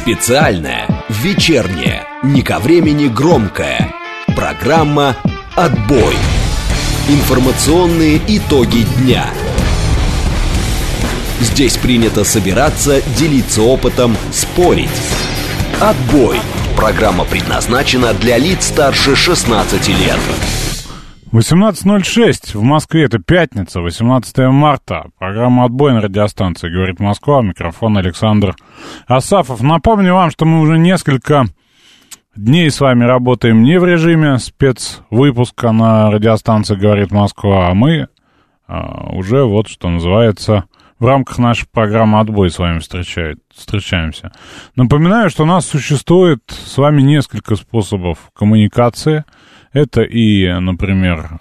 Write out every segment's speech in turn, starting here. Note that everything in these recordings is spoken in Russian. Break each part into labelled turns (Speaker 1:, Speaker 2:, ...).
Speaker 1: Специальная, вечерняя, не ко времени громкая программа «Отбой». Информационные итоги дня. Здесь принято собираться, делиться опытом, спорить. «Отбой». Программа предназначена для лиц старше 16 лет.
Speaker 2: 18:06 в Москве, это пятница, 18 марта. Программа «Отбой» на радиостанции «Говорит Москва». Микрофон Александр Асафов. Напомню вам, что мы уже несколько дней с вами работаем не в режиме спецвыпуска на радиостанции «Говорит Москва», а мы уже, вот что называется, в рамках нашей программы «Отбой» с вами встречаемся. Напоминаю, что у нас существует с вами несколько способов коммуникации. Это и, например,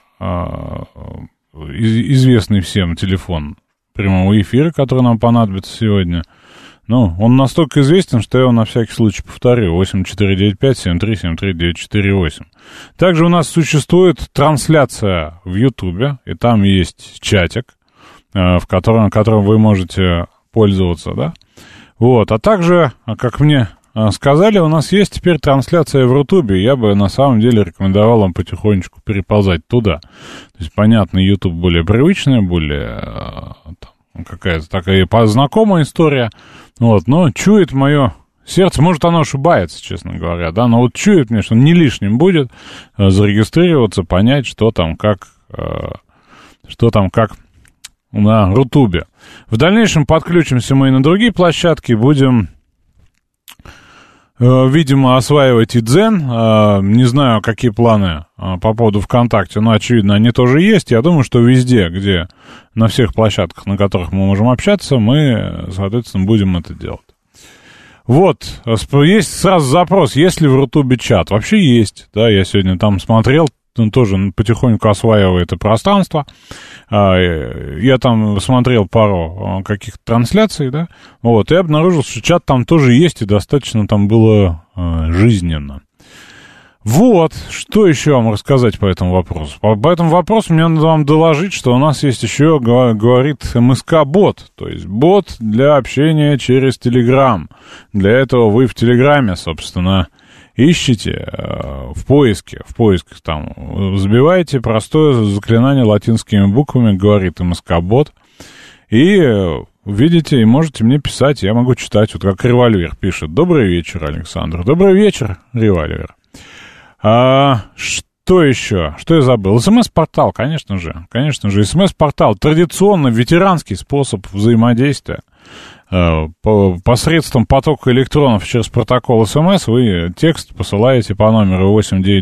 Speaker 2: известный всем телефон прямого эфира, который нам понадобится сегодня. Ну, он настолько известен, что я его на всякий случай повторю. 8495-7373-948. Также у нас существует трансляция в Ютубе, и там есть чатик, которым вы можете пользоваться, да? Вот, а также, как мне сказали, у нас есть теперь трансляция в Рутубе. Я бы на самом деле рекомендовал вам потихонечку переползать туда. То есть, понятно, YouTube более привычная, более какая-то такая знакомая история. Вот, но чует мое сердце, может, оно ошибается, честно говоря, да, но вот чует мне, что не лишним будет зарегистрироваться, понять, что там как на Рутубе. В дальнейшем подключимся мы и на другие площадки, будем, видимо, осваивать и Дзен. Не знаю, какие планы по поводу ВКонтакте, но, очевидно, они тоже есть. Я думаю, что везде, где на всех площадках, на которых мы можем общаться, мы, соответственно, будем это делать. Вот, есть сразу запрос, есть ли в Рутубе чат? Вообще есть, да, я сегодня там смотрел, он тоже потихоньку осваивает это пространство. Я там смотрел пару каких-то трансляций, да, вот, и обнаружил, что чат там тоже есть, и достаточно там было жизненно. Вот, что еще вам рассказать по этому вопросу? По этому вопросу мне надо вам доложить, что у нас есть еще, говорит, МСК-бот, то есть бот для общения через Telegram. Для этого вы в Телеграме, собственно, ищите в поиске там, забиваете простое заклинание латинскими буквами, говорит МСК-бот, и видите, и можете мне писать, я могу читать, вот как Револьвер пишет. Добрый вечер, Александр. Добрый вечер, Револьвер. Что еще? Что я забыл? СМС-портал, конечно же. СМС-портал. Традиционно ветеранский способ взаимодействия. Посредством потока электронов через протокол СМС вы текст посылаете по номеру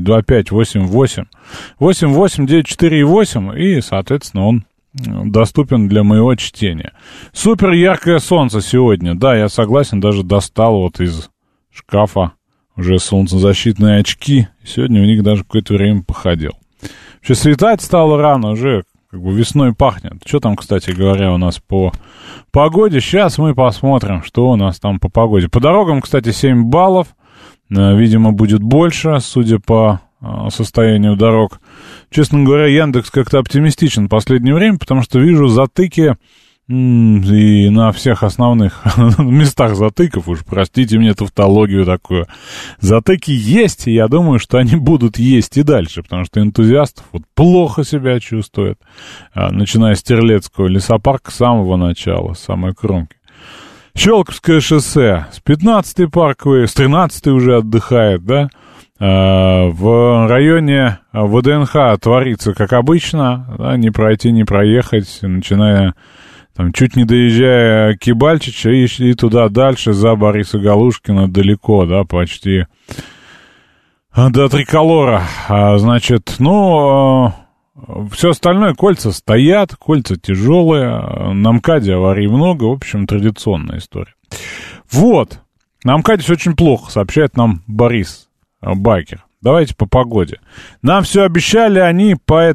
Speaker 2: 8925-88-948, и, соответственно, он доступен для моего чтения. Супер яркое солнце сегодня. Да, я согласен, даже достал вот из шкафа уже солнцезащитные очки. Сегодня в них даже какое-то время походил. Вообще светать стало рано, уже как бы весной пахнет. Что там, кстати говоря, у нас по погоде? Сейчас мы посмотрим, что у нас там по погоде. По дорогам, кстати, 7 баллов. Видимо, будет больше, судя по состоянию дорог. Честно говоря, Яндекс как-то оптимистичен в последнее время, потому что вижу затыки и на всех основных местах затыков, уж простите мне тавтологию такую. Затыки есть, и я думаю, что они будут есть и дальше, потому что энтузиастов вот плохо себя чувствуют, начиная с Терлецкого лесопарка с самого начала, с самой кромки. Щелковское шоссе, с 15-й парковой, с 13-й уже отдыхает, да? В районе ВДНХ творится, как обычно, да, не пройти, не проехать, начиная там, чуть не доезжая Кибальчича и туда дальше, за Бориса Галушкина, далеко, да, почти до Триколора. Значит, все остальное, кольца стоят, кольца тяжелые, на МКАДе аварий много, в общем, традиционная история. Вот, на МКАДе все очень плохо, сообщает нам Борис Байкер. Давайте по погоде. Нам все обещали они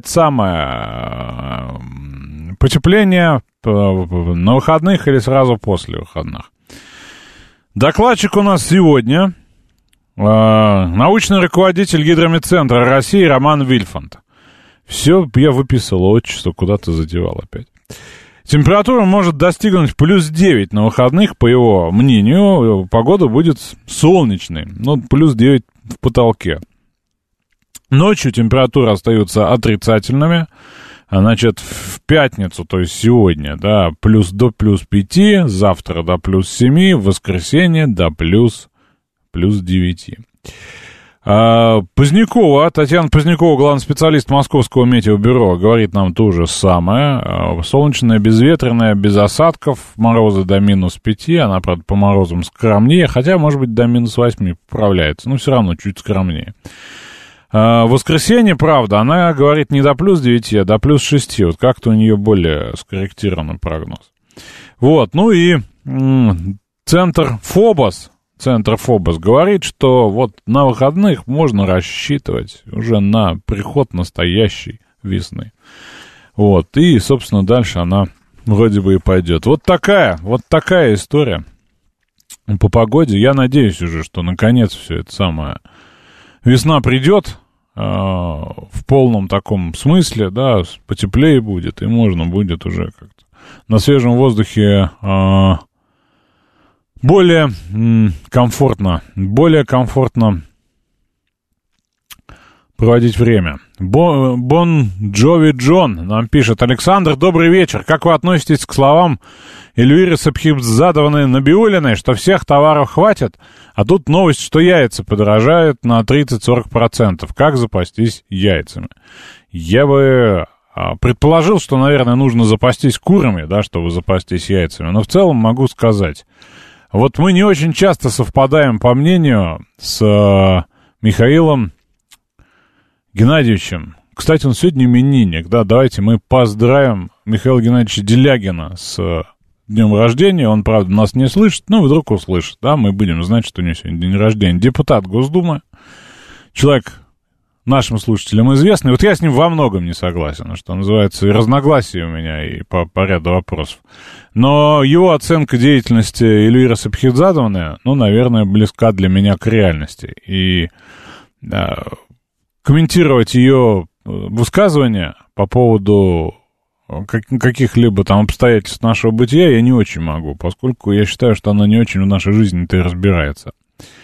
Speaker 2: потепление на выходных или сразу после выходных. Докладчик у нас сегодня научный руководитель Гидромедцентра России Роман Вильфанд. Все, я выписал отчество, куда-то задевал опять. Температура может достигнуть плюс 9 на выходных, по его мнению. Погода будет солнечной, но плюс 9 в потолке. Ночью температуры остаются отрицательными. Значит, в пятницу, то есть сегодня, да, до плюс 5, завтра до плюс 7, в воскресенье до плюс 9. Позднякова, Татьяна Позднякова, главный специалист Московского метеобюро, говорит нам то же самое. Солнечная, безветренная, без осадков, морозы до минус 5, она, правда, по морозам скромнее, хотя, может быть, до минус 8 поправляется, но все равно чуть скромнее. В воскресенье, правда, она говорит не до плюс 9, а до плюс 6, вот как-то у нее более скорректированный прогноз. Вот, ну и Центр Фобос говорит, что вот на выходных можно рассчитывать уже на приход настоящей весны. Вот, и, собственно, дальше она вроде бы и пойдет. Вот такая история по погоде. Я надеюсь уже, что наконец все это самое весна придет в полном таком смысле, да, потеплее будет, и можно будет уже как-то на свежем воздухе более комфортно проводить время. Бон Джови Джон нам пишет: Александр, добрый вечер. Как вы относитесь к словам Эльвиры Сапхибзадовны Набиуллиной, что всех товаров хватит, а тут новость, что яйца подорожают на 30-40%. Как запастись яйцами? Я бы предположил, что, наверное, нужно запастись курами, да, чтобы запастись яйцами. Но в целом могу сказать, вот мы не очень часто совпадаем по мнению с Михаилом Геннадьевичем. Кстати, он сегодня именинник, да, давайте мы поздравим Михаила Геннадьевича Делягина с днем рождения. Он, правда, нас не слышит, но вдруг услышит, да, мы будем знать, что у него сегодня день рождения. Депутат Госдумы, человек нашим слушателям известный. Вот я с ним во многом не согласен, что называется, и разногласия у меня и по ряду вопросов. Но его оценка деятельности Эльвиры Сапхибзадовны, ну, наверное, близка для меня к реальности. И комментировать ее высказывания по поводу каких-либо там обстоятельств нашего бытия я не очень могу, поскольку я считаю, что она не очень в нашей жизни-то и разбирается.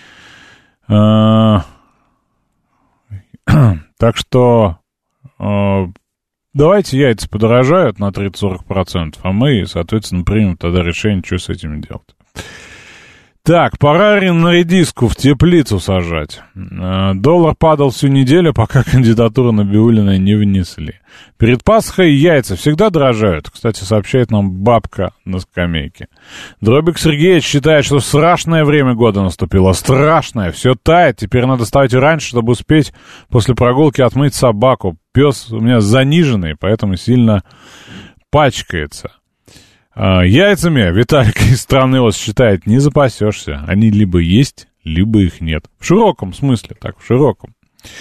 Speaker 2: Так что давайте яйца подорожают на 30-40%, а мы, соответственно, примем тогда решение, что с этим делать. Так, пора на редиску в теплицу сажать. Доллар падал всю неделю, пока кандидатуру Набиуллиной не внесли. Перед Пасхой яйца всегда дорожают. Кстати, сообщает нам бабка на скамейке. Дробик Сергеевич считает, что страшное время года наступило. Страшное, все тает. Теперь надо вставать раньше, чтобы успеть после прогулки отмыть собаку. Пес у меня заниженный, поэтому сильно пачкается. Яйцами, Виталик из страны ОС считает, не запасешься. Они либо есть, либо их нет. В широком смысле, так, в широком.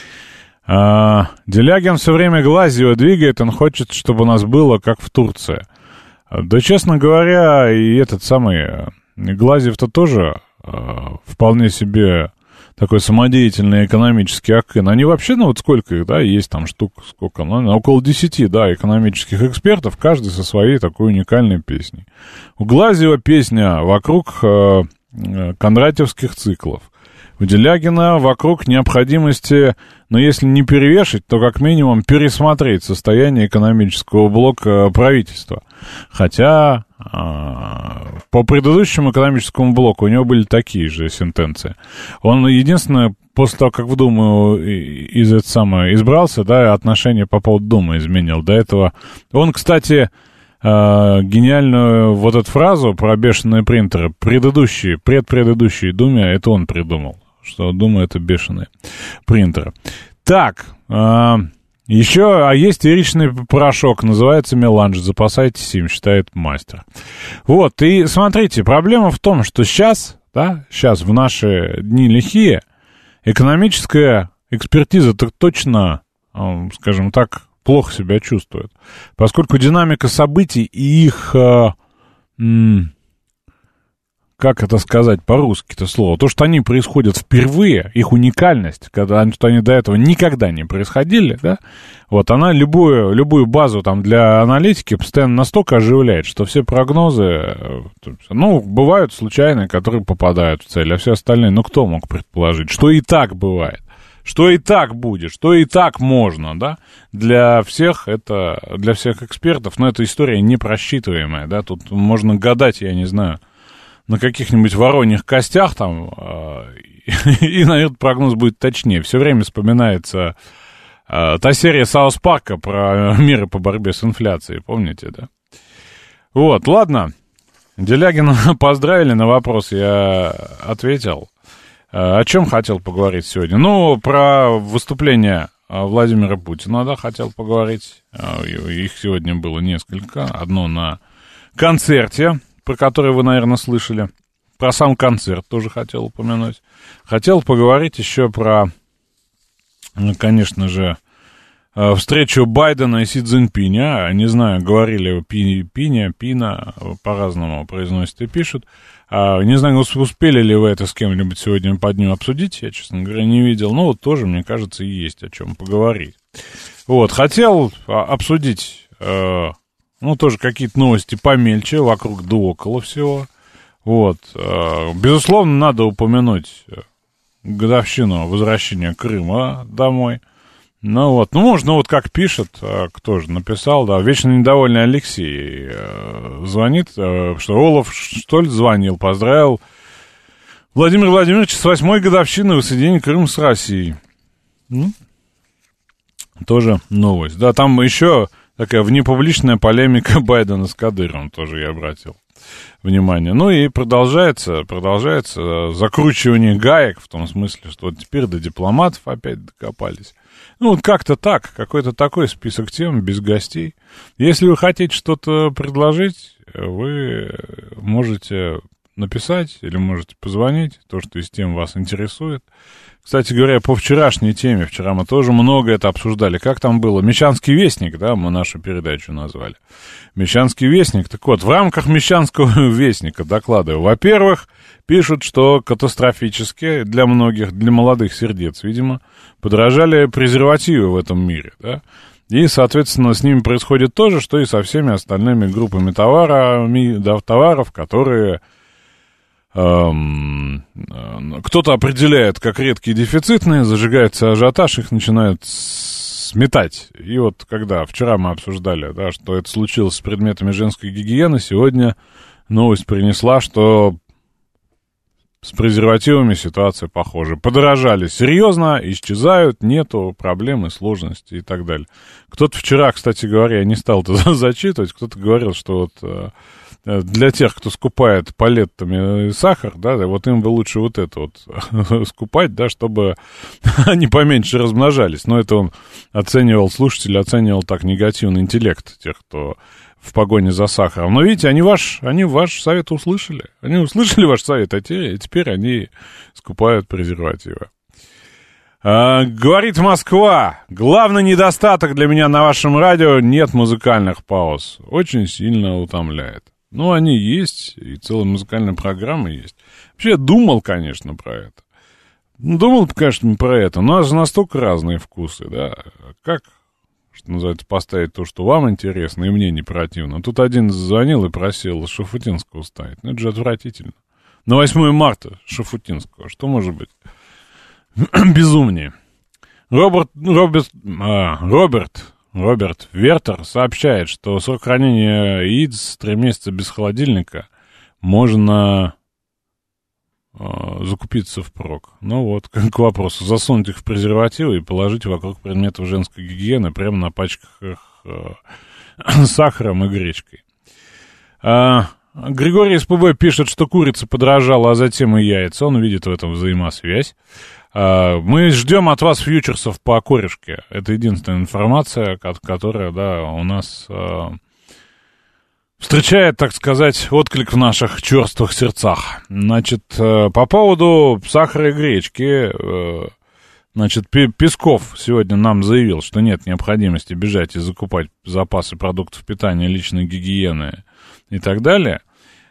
Speaker 2: Делягин все время Глазьева двигает, он хочет, чтобы у нас было, как в Турции. Да, честно говоря, и этот самый Глазьев-то тоже вполне себе такой самодеятельный экономический акын. Они вообще, ну вот сколько их, да, есть там штук, сколько, ну, около 10, да, экономических экспертов, каждый со своей такой уникальной песней. У Глазьева песня вокруг кондратьевских циклов. У Делягина вокруг необходимости, но если не перевешать, то как минимум пересмотреть состояние экономического блока правительства. Хотя по предыдущему экономическому блоку у него были такие же сентенции. Он единственное, после того, как в Думу избрался, да, отношение по поводу Думы изменил. До этого он, кстати, гениальную вот эту фразу про бешеные принтеры предпредыдущей Думе, это он придумал, что Дума — это бешеные принтеры. Так, еще, есть эричный порошок, называется меланж, запасайтесь им, считает мастер. Вот, и смотрите, проблема в том, что сейчас в наши дни лихие, экономическая экспертиза так точно, скажем так, плохо себя чувствует, поскольку динамика событий и их как это сказать по-русски-то слово, то, что они происходят впервые, их уникальность, когда они до этого никогда не происходили, да, вот она любую базу там для аналитики постоянно настолько оживляет, что все прогнозы, ну, бывают случайные, которые попадают в цель, а все остальные, ну, кто мог предположить, что и так бывает, что и так будет, что и так можно, да, для всех экспертов, но эта история непросчитываемая, да, тут можно гадать, я не знаю, на каких-нибудь вороньих костях там, и, наверное, прогноз будет точнее. Все время вспоминается та серия Саус Парка про меры по борьбе с инфляцией, помните, да? Вот, ладно, Делягина поздравили, на вопрос я ответил. О чем хотел поговорить сегодня? Ну, про выступление Владимира Путина, да, хотел поговорить. Их сегодня было несколько. Одно на концерте, про который вы, наверное, слышали. Про сам концерт тоже хотел упомянуть. Хотел поговорить еще про, конечно же, встречу Байдена и Си Цзиньпиня. Не знаю, говорили Пина, по-разному произносят и пишут. Не знаю, успели ли вы это с кем-нибудь сегодня под ним обсудить. Я, честно говоря, не видел. Но вот тоже, мне кажется, и есть о чем поговорить. Вот, хотел обсудить... Ну, тоже какие-то новости помельче, вокруг да около всего. Вот. Безусловно, надо упомянуть годовщину возвращения Крыма домой. Ну, вот. Ну, можно, вот как пишет, кто же написал, да, вечно недовольный Алексей звонит, что Олаф Штольц звонил, поздравил Владимира Владимировича с 8-й годовщиной воссоединения Крыма с Россией. Ну, тоже новость. Да, там еще... Такая внепубличная полемика Байдена с Кадыровым, тоже я обратил внимание. Ну и продолжается закручивание гаек, в том смысле, что вот теперь до дипломатов опять докопались. Ну вот как-то так, какой-то такой список тем, без гостей. Если вы хотите что-то предложить, вы можете написать или можете позвонить, то, что из тем вас интересует. Кстати говоря, по вчерашней теме, вчера мы тоже много это обсуждали. Как там было? Мещанский вестник, да, мы нашу передачу назвали. Мещанский вестник. Так вот, в рамках Мещанского вестника докладываю. Во-первых, пишут, что катастрофически для многих, для молодых сердец, видимо, подорожали презервативы в этом мире, да. И, соответственно, с ними происходит то же, что и со всеми остальными группами товаров, которые... кто-то определяет как редкие дефицитные, зажигается ажиотаж, их начинают сметать. И вот когда вчера мы обсуждали, да, что это случилось с предметами женской гигиены, сегодня новость принесла, что с презервативами ситуация похожа. Подорожали серьезно, исчезают, нету проблемы, сложности и так далее. Кто-то вчера, кстати говоря, я не стал это зачитывать, кто-то говорил, что вот... Для тех, кто скупает палеттами сахар, да, вот им бы лучше вот это вот скупать, да, чтобы они поменьше размножались. Но это он слушатель оценивал так негативный интеллект тех, кто в погоне за сахаром. Но видите, они ваш совет услышали. Они услышали ваш совет, а теперь они скупают презервативы. Говорит Москва, главный недостаток для меня на вашем радио — нет музыкальных пауз. Очень сильно утомляет. Ну, они есть, и целая музыкальная программа есть. Вообще, я думал, конечно, про это. Думал, конечно, про это. Но у нас же настолько разные вкусы, да. Как, что называется, поставить то, что вам интересно, и мне не противно. Тут один звонил и просил Шафутинского ставить. Ну, это же отвратительно. На 8 марта Шафутинского. Что может быть безумнее? Роберт Вертер сообщает, что срок хранения яиц 3 месяца без холодильника можно закупиться впрок. Ну вот, к вопросу, засунуть их в презервативы и положить вокруг предметов женской гигиены прямо на пачках с сахаром и гречкой. Григорий СПБ пишет, что курица подорожала, а затем и яйца. Он видит в этом взаимосвязь. Мы ждем от вас фьючерсов по корешке. Это единственная информация, которая, да, у нас встречает, так сказать, отклик в наших черствых сердцах. Значит, по поводу сахара и гречки, значит, Песков сегодня нам заявил, что нет необходимости бежать и закупать запасы продуктов питания, личной гигиены и так далее.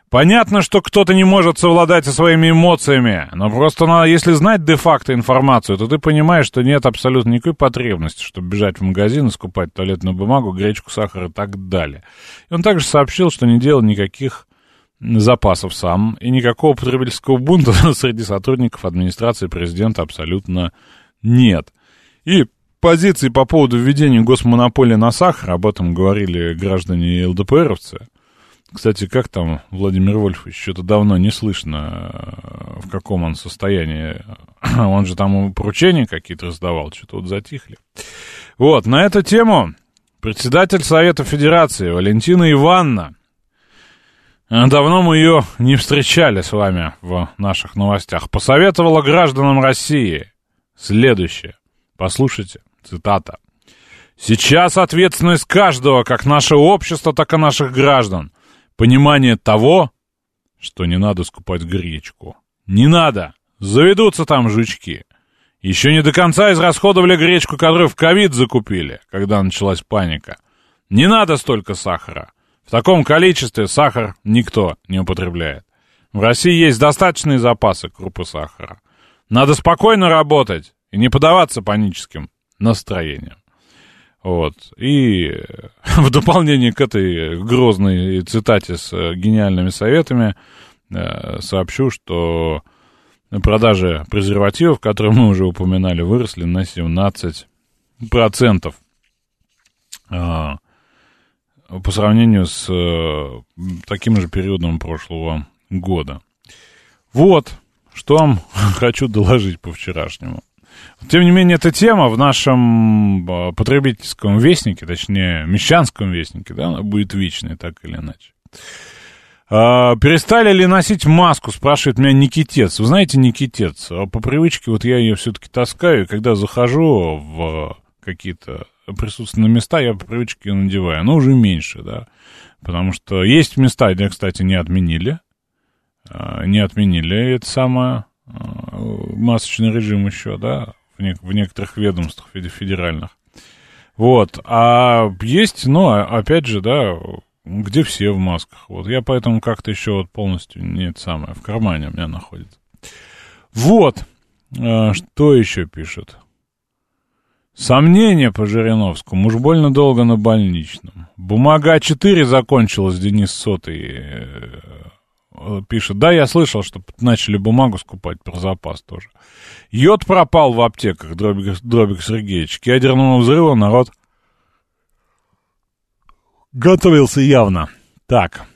Speaker 2: Понятно, что кто-то не может совладать со своими эмоциями, но просто если знать де-факто информацию, то ты понимаешь, что нет абсолютно никакой потребности, чтобы бежать в магазин и скупать туалетную бумагу, гречку, сахар и так далее. И он также сообщил, что не делал никаких запасов сам, и никакого потребительского бунта среди сотрудников администрации президента абсолютно нет. И позиции по поводу введения госмонополии на сахар, об этом говорили граждане ЛДПРовцы. Кстати, как там Владимир Вольфович? Что-то давно не слышно, в каком он состоянии. Он же там поручения какие-то раздавал, что-то вот затихли. Вот, на эту тему председатель Совета Федерации Валентина Ивановна, давно мы ее не встречали с вами в наших новостях, посоветовала гражданам России следующее. Послушайте, цитата. «Сейчас ответственность каждого, как нашего общества, так и наших граждан. Понимание того, что не надо скупать гречку. Не надо. Заведутся там жучки. Еще не до конца израсходовали гречку, которую в ковид закупили, когда началась паника. Не надо столько сахара. В таком количестве сахар никто не употребляет. В России есть достаточные запасы крупы сахара. Надо спокойно работать и не поддаваться паническим настроениям». Вот. И в дополнение к этой грозной цитате с гениальными советами сообщу, что продажи презервативов, которые мы уже упоминали, выросли на 17% по сравнению с таким же периодом прошлого года. Вот, что вам хочу доложить по вчерашнему. Тем не менее, эта тема в нашем потребительском вестнике, точнее, мещанском вестнике, да, она будет вечной, так или иначе. Перестали ли носить маску, спрашивает меня Никитец. Вы знаете, Никитец, по привычке вот я ее все-таки таскаю, и когда захожу в какие-то присутственные места, я по привычке ее надеваю, но уже меньше, да, потому что есть места, где, кстати, не отменили это самое... масочный режим еще, да, в некоторых ведомствах федеральных. Вот, а есть, ну, опять же, да, где все в масках. Вот, я поэтому как-то еще вот полностью не это самое, в кармане у меня находится. Вот, что еще пишет? Сомнения по Жириновскому, уж больно долго на больничном. Бумага А4 закончилась, Денис Сотый пишет. Да, я слышал, что начали бумагу скупать про запас тоже. Йод пропал в аптеках, Дробик Сергеевич. К ядерному взрыву народ готовился явно. Так.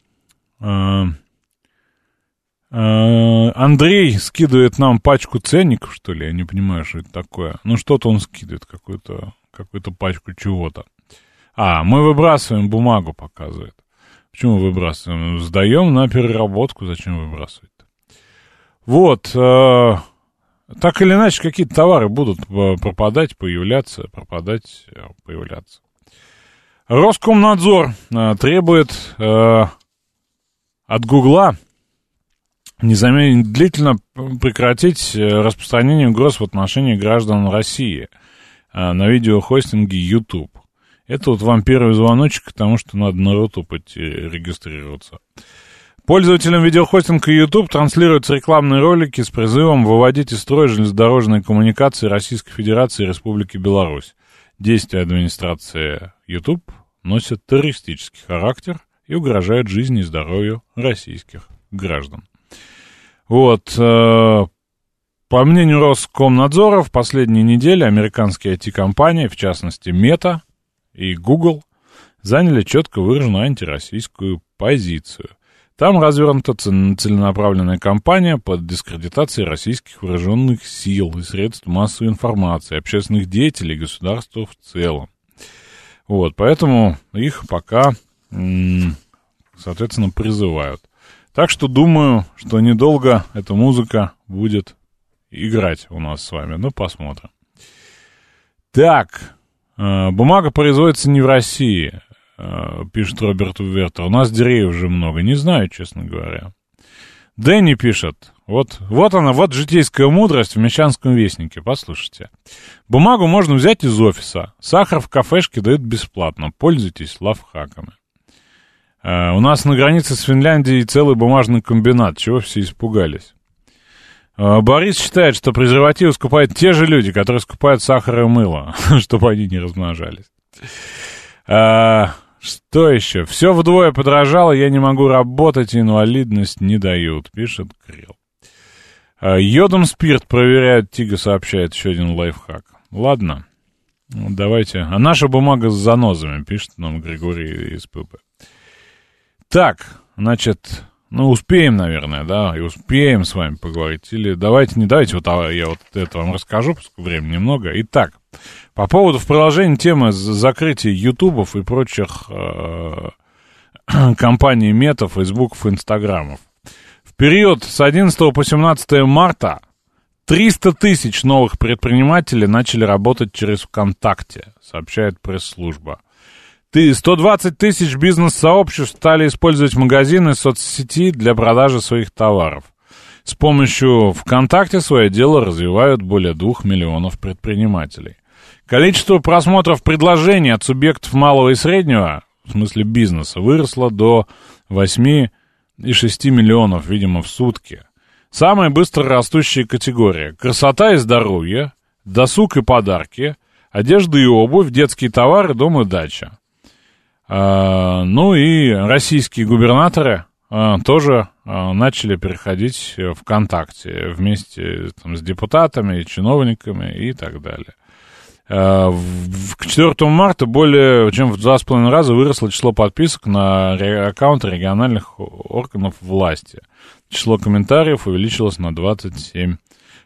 Speaker 2: Андрей скидывает нам пачку ценников, что ли? Я не понимаю, что это такое. Ну, что-то он скидывает, какую-то пачку чего-то. Мы выбрасываем бумагу, показывает. Почему выбрасываем? Сдаем на переработку. Зачем выбрасывать-то? Вот. Так или иначе, какие-то товары будут пропадать, появляться. Роскомнадзор требует от Гугла незамедлительно прекратить распространение угроз в отношении граждан России на видеохостинге YouTube. Это вот вам первый звоночек к тому, что надо на Рутуб идти регистрироваться. Пользователям видеохостинга YouTube транслируются рекламные ролики с призывом выводить из строя железнодорожные коммуникации Российской Федерации и Республики Беларусь. Действия администрации YouTube носят террористический характер и угрожают жизни и здоровью российских граждан. Вот, по мнению Роскомнадзора, в последние недели американские IT-компании, в частности Meta и Google, заняли четко выраженную антироссийскую позицию. Там развернута целенаправленная кампания по дискредитации российских вооруженных сил и средств массовой информации, общественных деятелей и государства в целом. Вот, поэтому их пока, соответственно, призывают. Так что думаю, что недолго эта музыка будет играть у нас с вами. Ну, посмотрим. Так, бумага производится не в России, пишет Роберт Вертер. У нас деревьев уже много. Не знаю, честно говоря. Дэнни пишет. Вот она, вот житейская мудрость в Мещанском вестнике. Послушайте. Бумагу можно взять из офиса. Сахар в кафешке дают бесплатно. Пользуйтесь лайфхаками. У нас на границе с Финляндией целый бумажный комбинат. Чего все испугались? Борис считает, что презервативы скупают те же люди, которые скупают сахар и мыло, чтобы они не размножались. Что еще? Все вдвое подорожало, я не могу работать, инвалидность не дают, пишет Крил. Йодом спирт проверяют, Тига сообщает, еще один лайфхак. Ладно, давайте. А наша бумага с занозами, пишет нам Григорий из ПБ. Так, значит, успеем, наверное, да, и успеем с вами поговорить. Или давайте, не давайте, вот я вот это вам расскажу, поскольку времени немного. Итак, по поводу в продолжении темы закрытия ютубов и прочих компаний Мета, Фейсбуков, Инстаграмов. В период с 11 по 17 марта 300 тысяч новых предпринимателей начали работать через ВКонтакте, сообщает пресс-служба. 120 тысяч бизнес-сообществ стали использовать магазины соцсети для продажи своих товаров. С помощью ВКонтакте свое дело развивают более 2 миллионов предпринимателей. Количество просмотров предложений от субъектов малого и среднего, в смысле бизнеса, выросло до 8,6 миллионов, видимо, в сутки. Самые быстро растущие категории – красота и здоровье, досуг и подарки, одежда и обувь, детские товары, дом и дача. Ну и российские губернаторы тоже начали переходить в ВКонтакте вместе там, с депутатами, чиновниками и так далее. К 4 марта более чем в 2,5 раза выросло число подписок на аккаунты региональных органов власти. Число комментариев увеличилось на 27%.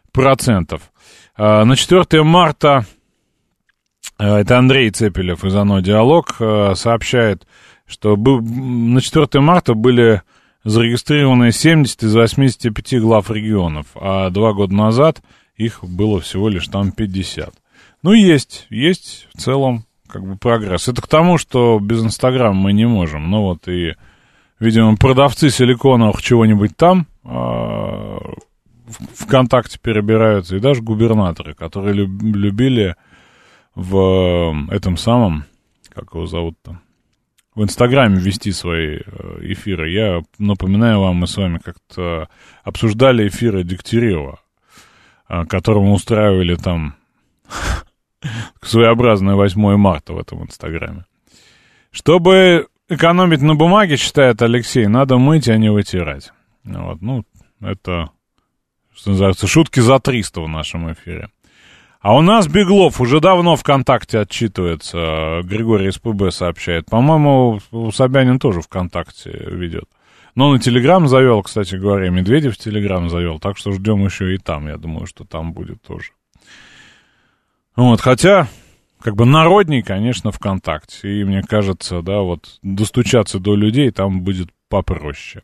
Speaker 2: На 4 марта, это Андрей Цепелев из ОНО «Диалог», сообщает, что на 4 марта были зарегистрированы 70 из 85 глав регионов, а 2 года назад их было всего лишь там 50. Ну, есть в целом как бы прогресс. Это к тому, что без Инстаграма мы не можем. Ну, вот и, видимо, продавцы силиконовых чего-нибудь там ВКонтакте перебираются, и даже губернаторы, которые любили в этом самом, как его зовут-то, в Инстаграме вести свои эфиры. Я напоминаю вам, мы с вами как-то обсуждали эфиры Дегтярева, которому устраивали там своеобразное 8 марта в этом Инстаграме. Чтобы экономить на бумаге, считает Алексей, надо мыть, а не вытирать. Вот, ну, это, что называется, шутки за 300 в нашем эфире. А у нас Беглов уже давно ВКонтакте отчитывается, Григорий из ПБ сообщает. По-моему, Собянин тоже ВКонтакте ведет. Но на Телеграм завел, кстати говоря, Медведев Телеграм завел, так что ждем еще и там, я думаю, что там будет тоже. Вот, хотя, как бы народней, конечно, ВКонтакте. И мне кажется, да, вот достучаться до людей там будет попроще.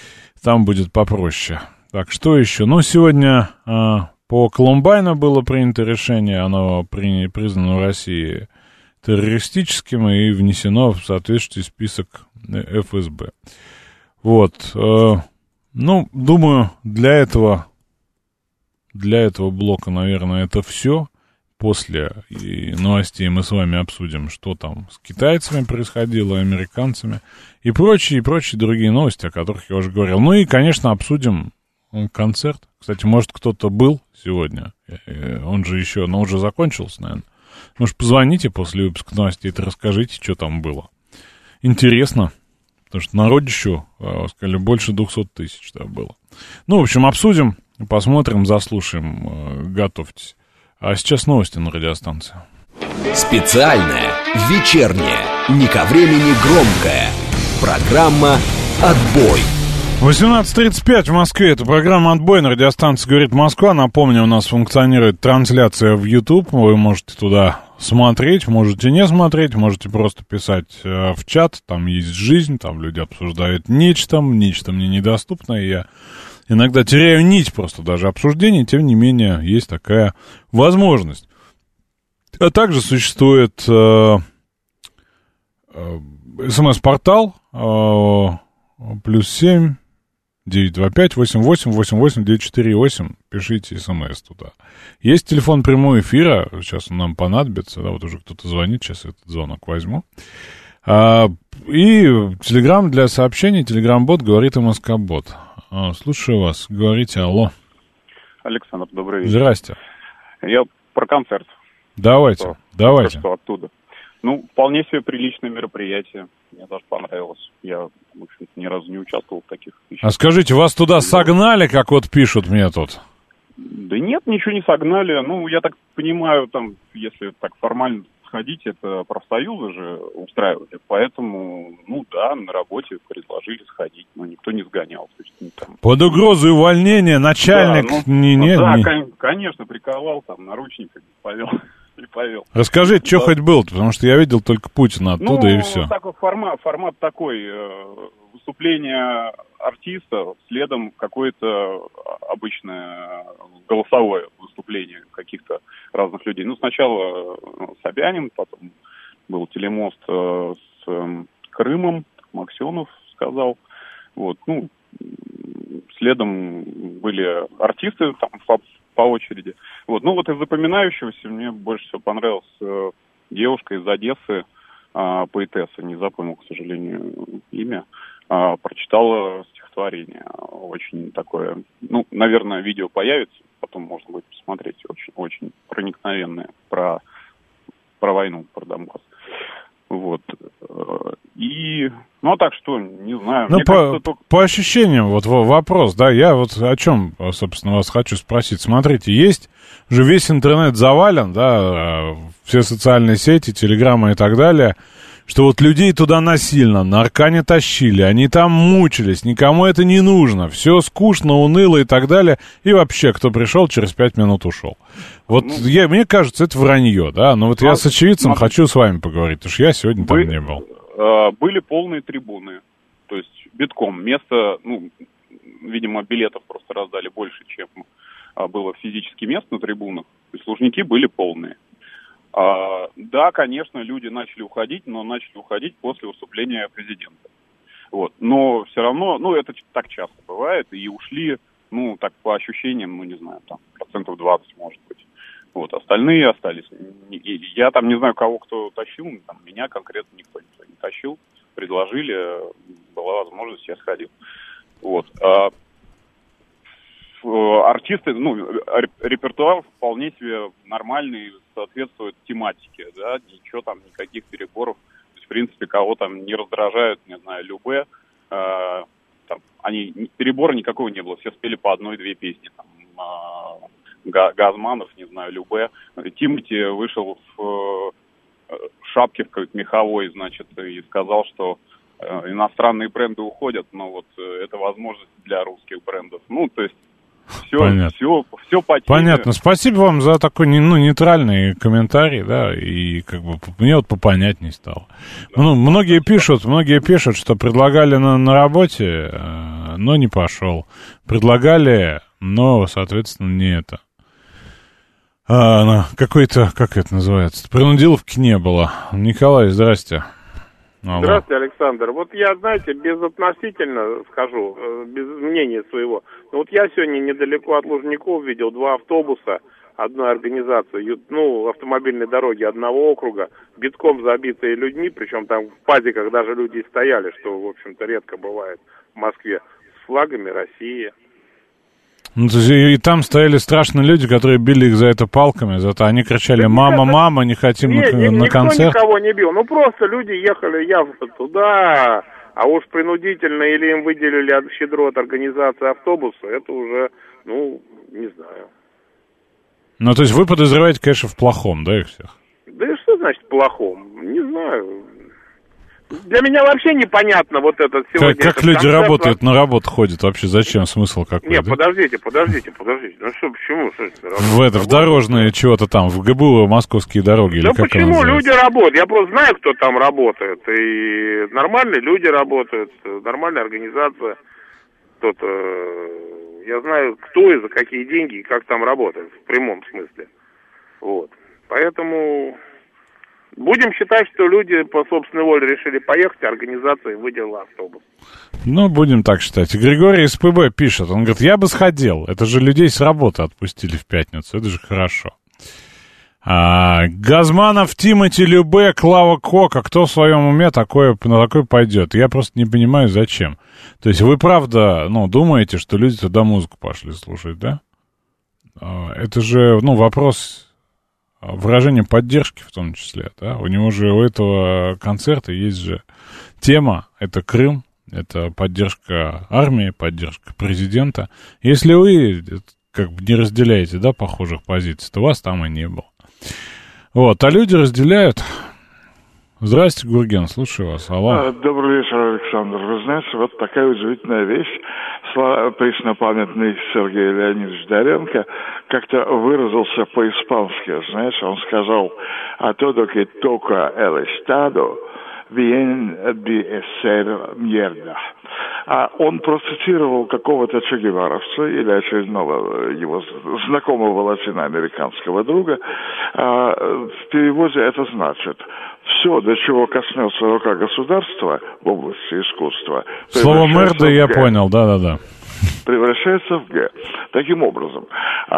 Speaker 2: Так, что еще? Ну, сегодня по Колумбайну было принято решение, оно признано в России террористическим и внесено в соответствующий список ФСБ. Вот, ну, думаю, для этого блока, наверное, это все. После новостей мы с вами обсудим, что там с китайцами происходило, американцами и прочие другие новости, о которых я уже говорил. Ну и, конечно, обсудим концерт. Кстати, может, кто-то был сегодня, он же еще, но уже закончился, наверное. Может, позвоните после выпуска новостей и расскажите, что там было. Интересно, потому что народищу, сказали, больше 200 тысяч да, было. Ну, в общем, обсудим, посмотрим, заслушаем, готовьтесь. А сейчас новости на радиостанции.
Speaker 1: Специальная, вечерняя, не ко времени громкая. Программа «Отбой».
Speaker 2: 18:35 в Москве. Это программа «Отбой» на радиостанции «Говорит Москва». Напомню, у нас функционирует трансляция в YouTube. Вы можете туда смотреть, можете не смотреть, можете просто писать в чат. Там есть жизнь, там люди обсуждают нечто мне недоступно, и я иногда теряю нить просто даже обсуждений, тем не менее, есть такая возможность. А также существует СМС-портал +7 925 88 88 948. Пишите СМС туда. Есть телефон прямого эфира, сейчас он нам понадобится, да, вот уже кто-то звонит, сейчас этот звонок возьму. И Телеграм для сообщений, Телеграм-бот говорит МСК-бот. Слушаю вас. Говорите, алло.
Speaker 3: Александр, добрый вечер.
Speaker 2: Здрасте.
Speaker 3: Я про концерт.
Speaker 2: Давайте.
Speaker 3: Что оттуда. Вполне себе приличное мероприятие. Мне даже понравилось. Я, в общем-то, ни разу не участвовал в таких вещах.
Speaker 2: А скажите, вас туда согнали, как вот пишут мне тут?
Speaker 3: Да нет, ничего не согнали. Я так понимаю, там, если так формально сходить, это профсоюзы же устраивали. Поэтому, на работе предложили сходить, но никто не сгонял. То есть, там...
Speaker 2: Под угрозой увольнения начальник...
Speaker 3: Конечно, приковал, там, наручниками повел.
Speaker 2: Расскажите, что хоть было, потому что я видел только Путина оттуда и все.
Speaker 3: Такой формат такой, выступление артиста, следом какое-то обычное голосовое выступление каких-то разных людей. Сначала Собянин, потом был телемост с Крымом, Максенов сказал. Следом были артисты там по очереди. Из запоминающегося мне больше всего понравилась девушка из Одессы, поэтесса, не запомнил, к сожалению, имя, прочитала стихотворение. Очень такое, наверное, видео появится, потом можно будет посмотреть, очень проникновенное про войну, про Донбасс. И, так что, не знаю.
Speaker 2: По ощущениям, вопрос, да, я о чем, собственно, вас хочу спросить. Смотрите, есть же весь интернет завален, да, все социальные сети, телеграммы и так далее, что людей туда насильно на аркане тащили, они там мучились, никому это не нужно, все скучно, уныло и так далее, и вообще, кто пришел, через 5 минут ушел. Мне кажется, это вранье, да, но я с очевидцем хочу с вами поговорить, потому что я сегодня там не был.
Speaker 3: Были полные трибуны, то есть битком, место, видимо, билетов просто раздали больше, чем было физически мест на трибунах, то есть Лужники были полные. Да, конечно, люди начали уходить, но начали уходить после выступления президента. Но все равно, это так часто бывает, и ушли, так по ощущениям, не знаю, там, 20%, может быть. Остальные остались. Я там не знаю, кто тащил, меня конкретно никто не тащил. Предложили, была возможность, я сходил. Артисты, репертуар вполне себе нормальный, соответствует тематике, да, ничего там, никаких переборов. То есть, в принципе, кого там не раздражают, не знаю, Любэ, перебора никакого не было, все спели по 1-2 песни, там, Газманов, не знаю, Любэ. Тимати вышел в шапке в какой-то меховой, значит, и сказал, что иностранные бренды уходят, но это возможность для русских брендов. То есть все по теме.
Speaker 2: Понятно. Спасибо вам за такой нейтральный комментарий, да, и мне попонятней стало. Да. Многие пишут, что предлагали на работе, но не пошел. Предлагали, но, соответственно, не это. Какой-то, как это называется, принудиловки не было. Николай, здрасте. Алло.
Speaker 4: Здравствуйте, Александр. Я, знаете, безотносительно скажу, без мнения своего. Я сегодня недалеко от Лужников видел 2 автобуса одной организации, автомобильной дороги одного округа, битком забитые людьми, причем там в пазиках даже люди стояли, что, в общем-то, редко бывает в Москве, с флагами России.
Speaker 2: И там стояли страшные люди, которые били их за это палками, зато они кричали: «Мама, мама, не хотим на концерт».
Speaker 4: Никто никого не бил, просто люди ехали явно туда, а уж принудительно или им выделили щедро от организации автобуса, это уже, не знаю.
Speaker 2: То есть вы подозреваете, конечно, в плохом, да, их всех?
Speaker 4: Да и что значит плохом? Не знаю. Для меня вообще непонятно это сегодня.
Speaker 2: Как люди работают, на работу ходят вообще? Зачем? Смысл какой?
Speaker 4: Нет, да? Подождите. Почему?
Speaker 2: В дорожные чего-то там, в ГБУ, московские дороги, или как
Speaker 4: почему люди работают? Я просто знаю, кто там работает. И нормальные люди работают, нормальная организация. Кто-то... Я знаю, кто и за какие деньги, и как там работает, в прямом смысле. Поэтому... Будем считать, что люди по собственной воле решили поехать, а организация выделила автобус.
Speaker 2: Будем так считать. И Григорий из ПБ пишет, он говорит: я бы сходил, это же людей с работы отпустили в пятницу, это же хорошо. Газманов, Тимати, Любе, Клава Кока. Кто в своем уме на такое пойдет? Я просто не понимаю, зачем. То есть вы правда, думаете, что люди туда музыку пошли слушать, да? Это же, вопрос выражения поддержки в том числе, да? У него же, у этого концерта есть же тема, это Крым, это поддержка армии, поддержка президента. Если вы как бы не разделяете, да, похожих позиций, то вас там и не было. Вот, а люди разделяют. Здрасте, Гурген, слушаю вас. Алло.
Speaker 5: Добрый вечер, Александр. Вы знаете, вот такая удивительная вещь. Преснопамятный Сергей Леонидович Доренко как-то выразился по-испански. Знаешь, он сказал: «А todo que toca el Estado viene de ser mierda». А он процитировал какого-то Че Геваровца или очередного его знакомого латиноамериканского друга. В переводе это значит: все, до чего коснется рука государства в области искусства...
Speaker 2: Слово «мерда» я понял, да-да-да.
Speaker 5: Превращается в «Г». Таким образом,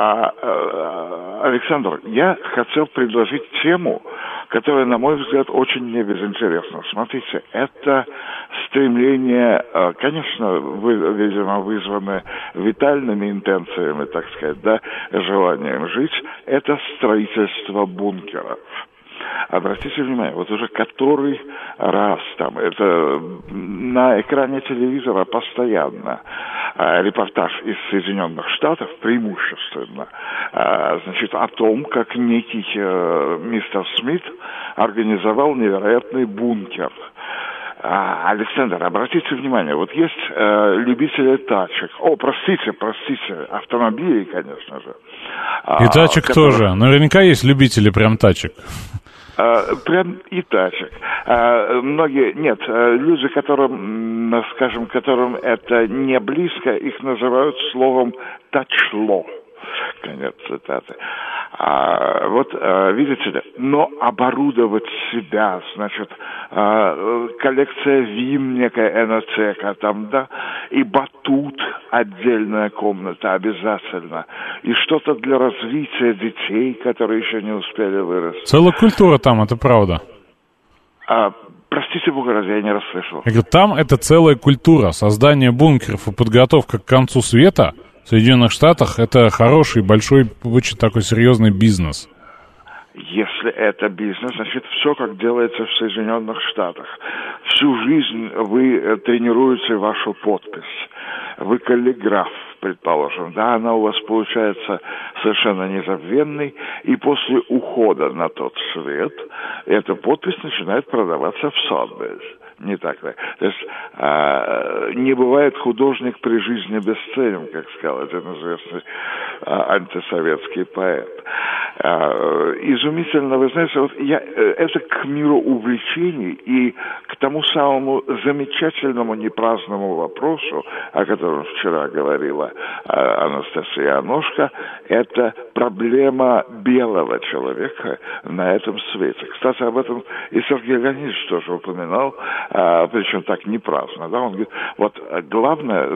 Speaker 5: Александр, я хотел предложить тему, которая, на мой взгляд, очень не безинтересна. Смотрите, это стремление, конечно, видимо, вызванное витальными интенциями, так сказать, да, желанием жить, это строительство бункеров. Обратите внимание, вот уже который раз там, это на экране телевизора постоянно репортаж из Соединенных Штатов, преимущественно, значит, о том, как некий мистер Смит организовал невероятный бункер. Александр, обратите внимание, вот есть любители тачек. Простите, автомобилей, конечно же.
Speaker 2: И тачек тоже. Наверняка есть любители прям тачек.
Speaker 5: Прям и тачек. Многие, нет, люди, которым это не близко, их называют словом «тачло». Конец цитаты. Вот, видите ли, но оборудовать себя, значит, коллекция вин, некая энотека там, да, и батут, отдельная комната обязательно, и что-то для развития детей, которые еще не успели вырасти.
Speaker 2: Целая культура там, это правда.
Speaker 5: Простите, Бога ради, я не расслышал.
Speaker 2: Я говорю, там это целая культура, создание бункеров и подготовка к концу света. В Соединенных Штатах это хороший, большой, очень такой серьезный бизнес.
Speaker 5: Если это бизнес, значит, все, как делается в Соединенных Штатах. Всю жизнь вы тренируете вашу подпись. Вы каллиграф, предположим, да, она у вас получается совершенно незабвенной, и после ухода на тот свет эта подпись начинает продаваться в Сотбис. Не так ли? То есть не бывает художник при жизни бесценен, как сказал один известный антисоветский поэт. Изумительно, вы знаете, вот это к миру увлечений и к тому самому замечательному непраздному вопросу, о котором вчера говорила Анастасия Аношка, это проблема белого человека на этом свете. Кстати, об этом и Сергей Леонидович тоже упоминал, причем так не праздно, да, он говорит, вот главное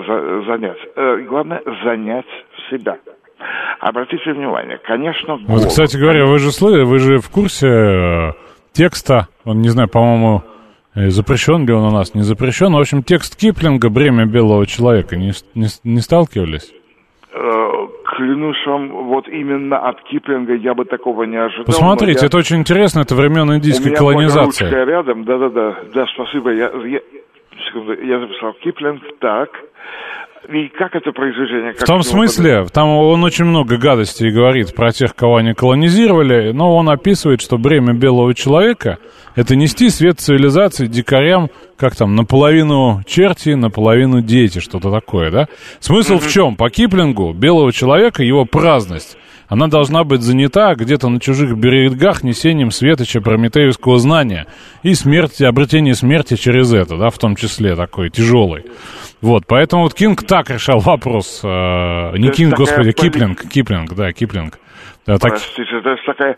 Speaker 5: занять себя. Обратите внимание, конечно...
Speaker 2: Вот, кстати говоря, вы же в курсе текста, он, не знаю, по-моему, запрещен ли он у нас, не запрещен, в общем, текст Киплинга «Бремя белого человека» не сталкивались?
Speaker 5: Клянусь вам, вот именно от Киплинга я бы такого не ожидал.
Speaker 2: Посмотрите, это очень интересно, это времен индийской колонизации.
Speaker 5: У меня рядом, да, спасибо, я записал Киплинг, так. И как это произведение?
Speaker 2: В том смысле, там он очень много гадостей говорит про тех, кого они колонизировали, но он описывает, что бремя белого человека — это нести свет цивилизации дикарям, как там, наполовину черти, наполовину дети, что-то такое, да? Смысл в чем? По Киплингу белого человека, его праздность, она должна быть занята где-то на чужих берегах несением светоча прометеевского знания и смерти, обретение смерти через это, да, в том числе такой тяжелый. Вот, поэтому вот Кинг так решал вопрос, не Кинг, господи, Киплинг.
Speaker 5: Простите, то есть такая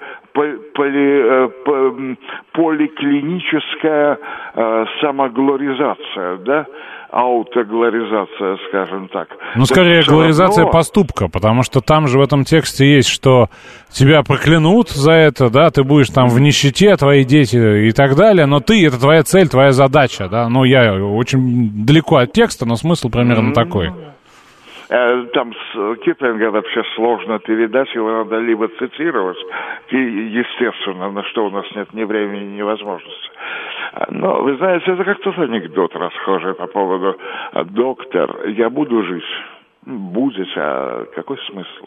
Speaker 5: поликлиническая самоглоризация, да? Аутоглоризация, скажем так.
Speaker 2: Ну, скорее, глоризация поступка, потому что там же в этом тексте есть, что тебя проклянут за это, да, ты будешь там в нищете, твои дети и так далее, но ты, это твоя цель, твоя задача, да. Ну, я очень далеко от текста, но смысл примерно такой.
Speaker 5: Там с Киплинга вообще сложно передать, его надо либо цитировать, и, естественно, на что у нас нет ни времени, ни возможности. Но, вы знаете, это как тот анекдот расхожий по поводу «Доктор, я буду жить». Будет, а какой смысл?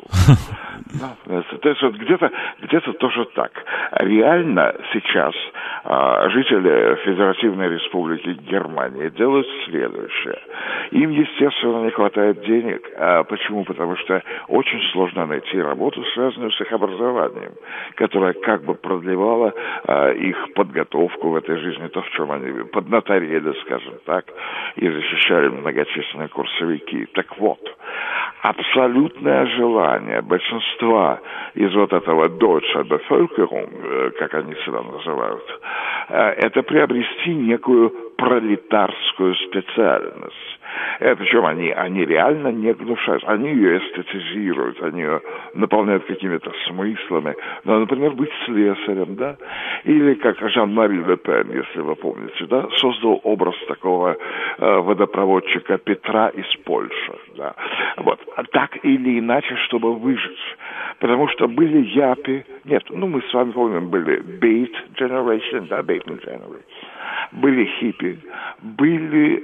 Speaker 5: То есть вот где-то тоже так. Реально сейчас жители Федеративной Республики Германии делают следующее. Им, естественно, не хватает денег. Почему? Потому что очень сложно найти работу, связанную с их образованием, которая как бы продлевала их подготовку в этой жизни, то, в чем они поднаторели, скажем так, и защищали многочисленные курсовики. Так вот, абсолютное желание большинства из вот этого Deutsche Bevölkerung, как они себя называют, это приобрести некую пролетарскую специальность. Причем они реально не гнушают, они ее эстетизируют, они ее наполняют какими-то смыслами. Ну, например, быть слесарем, да? Или как Жан-Мари Ле Пен, если вы помните, да, создал образ такого водопроводчика Петра из Польши, да. Вот. Так или иначе, чтобы выжить. Потому что были япи, мы с вами помним, были Beat Generation, да, Beaten Generation. Были хиппи, были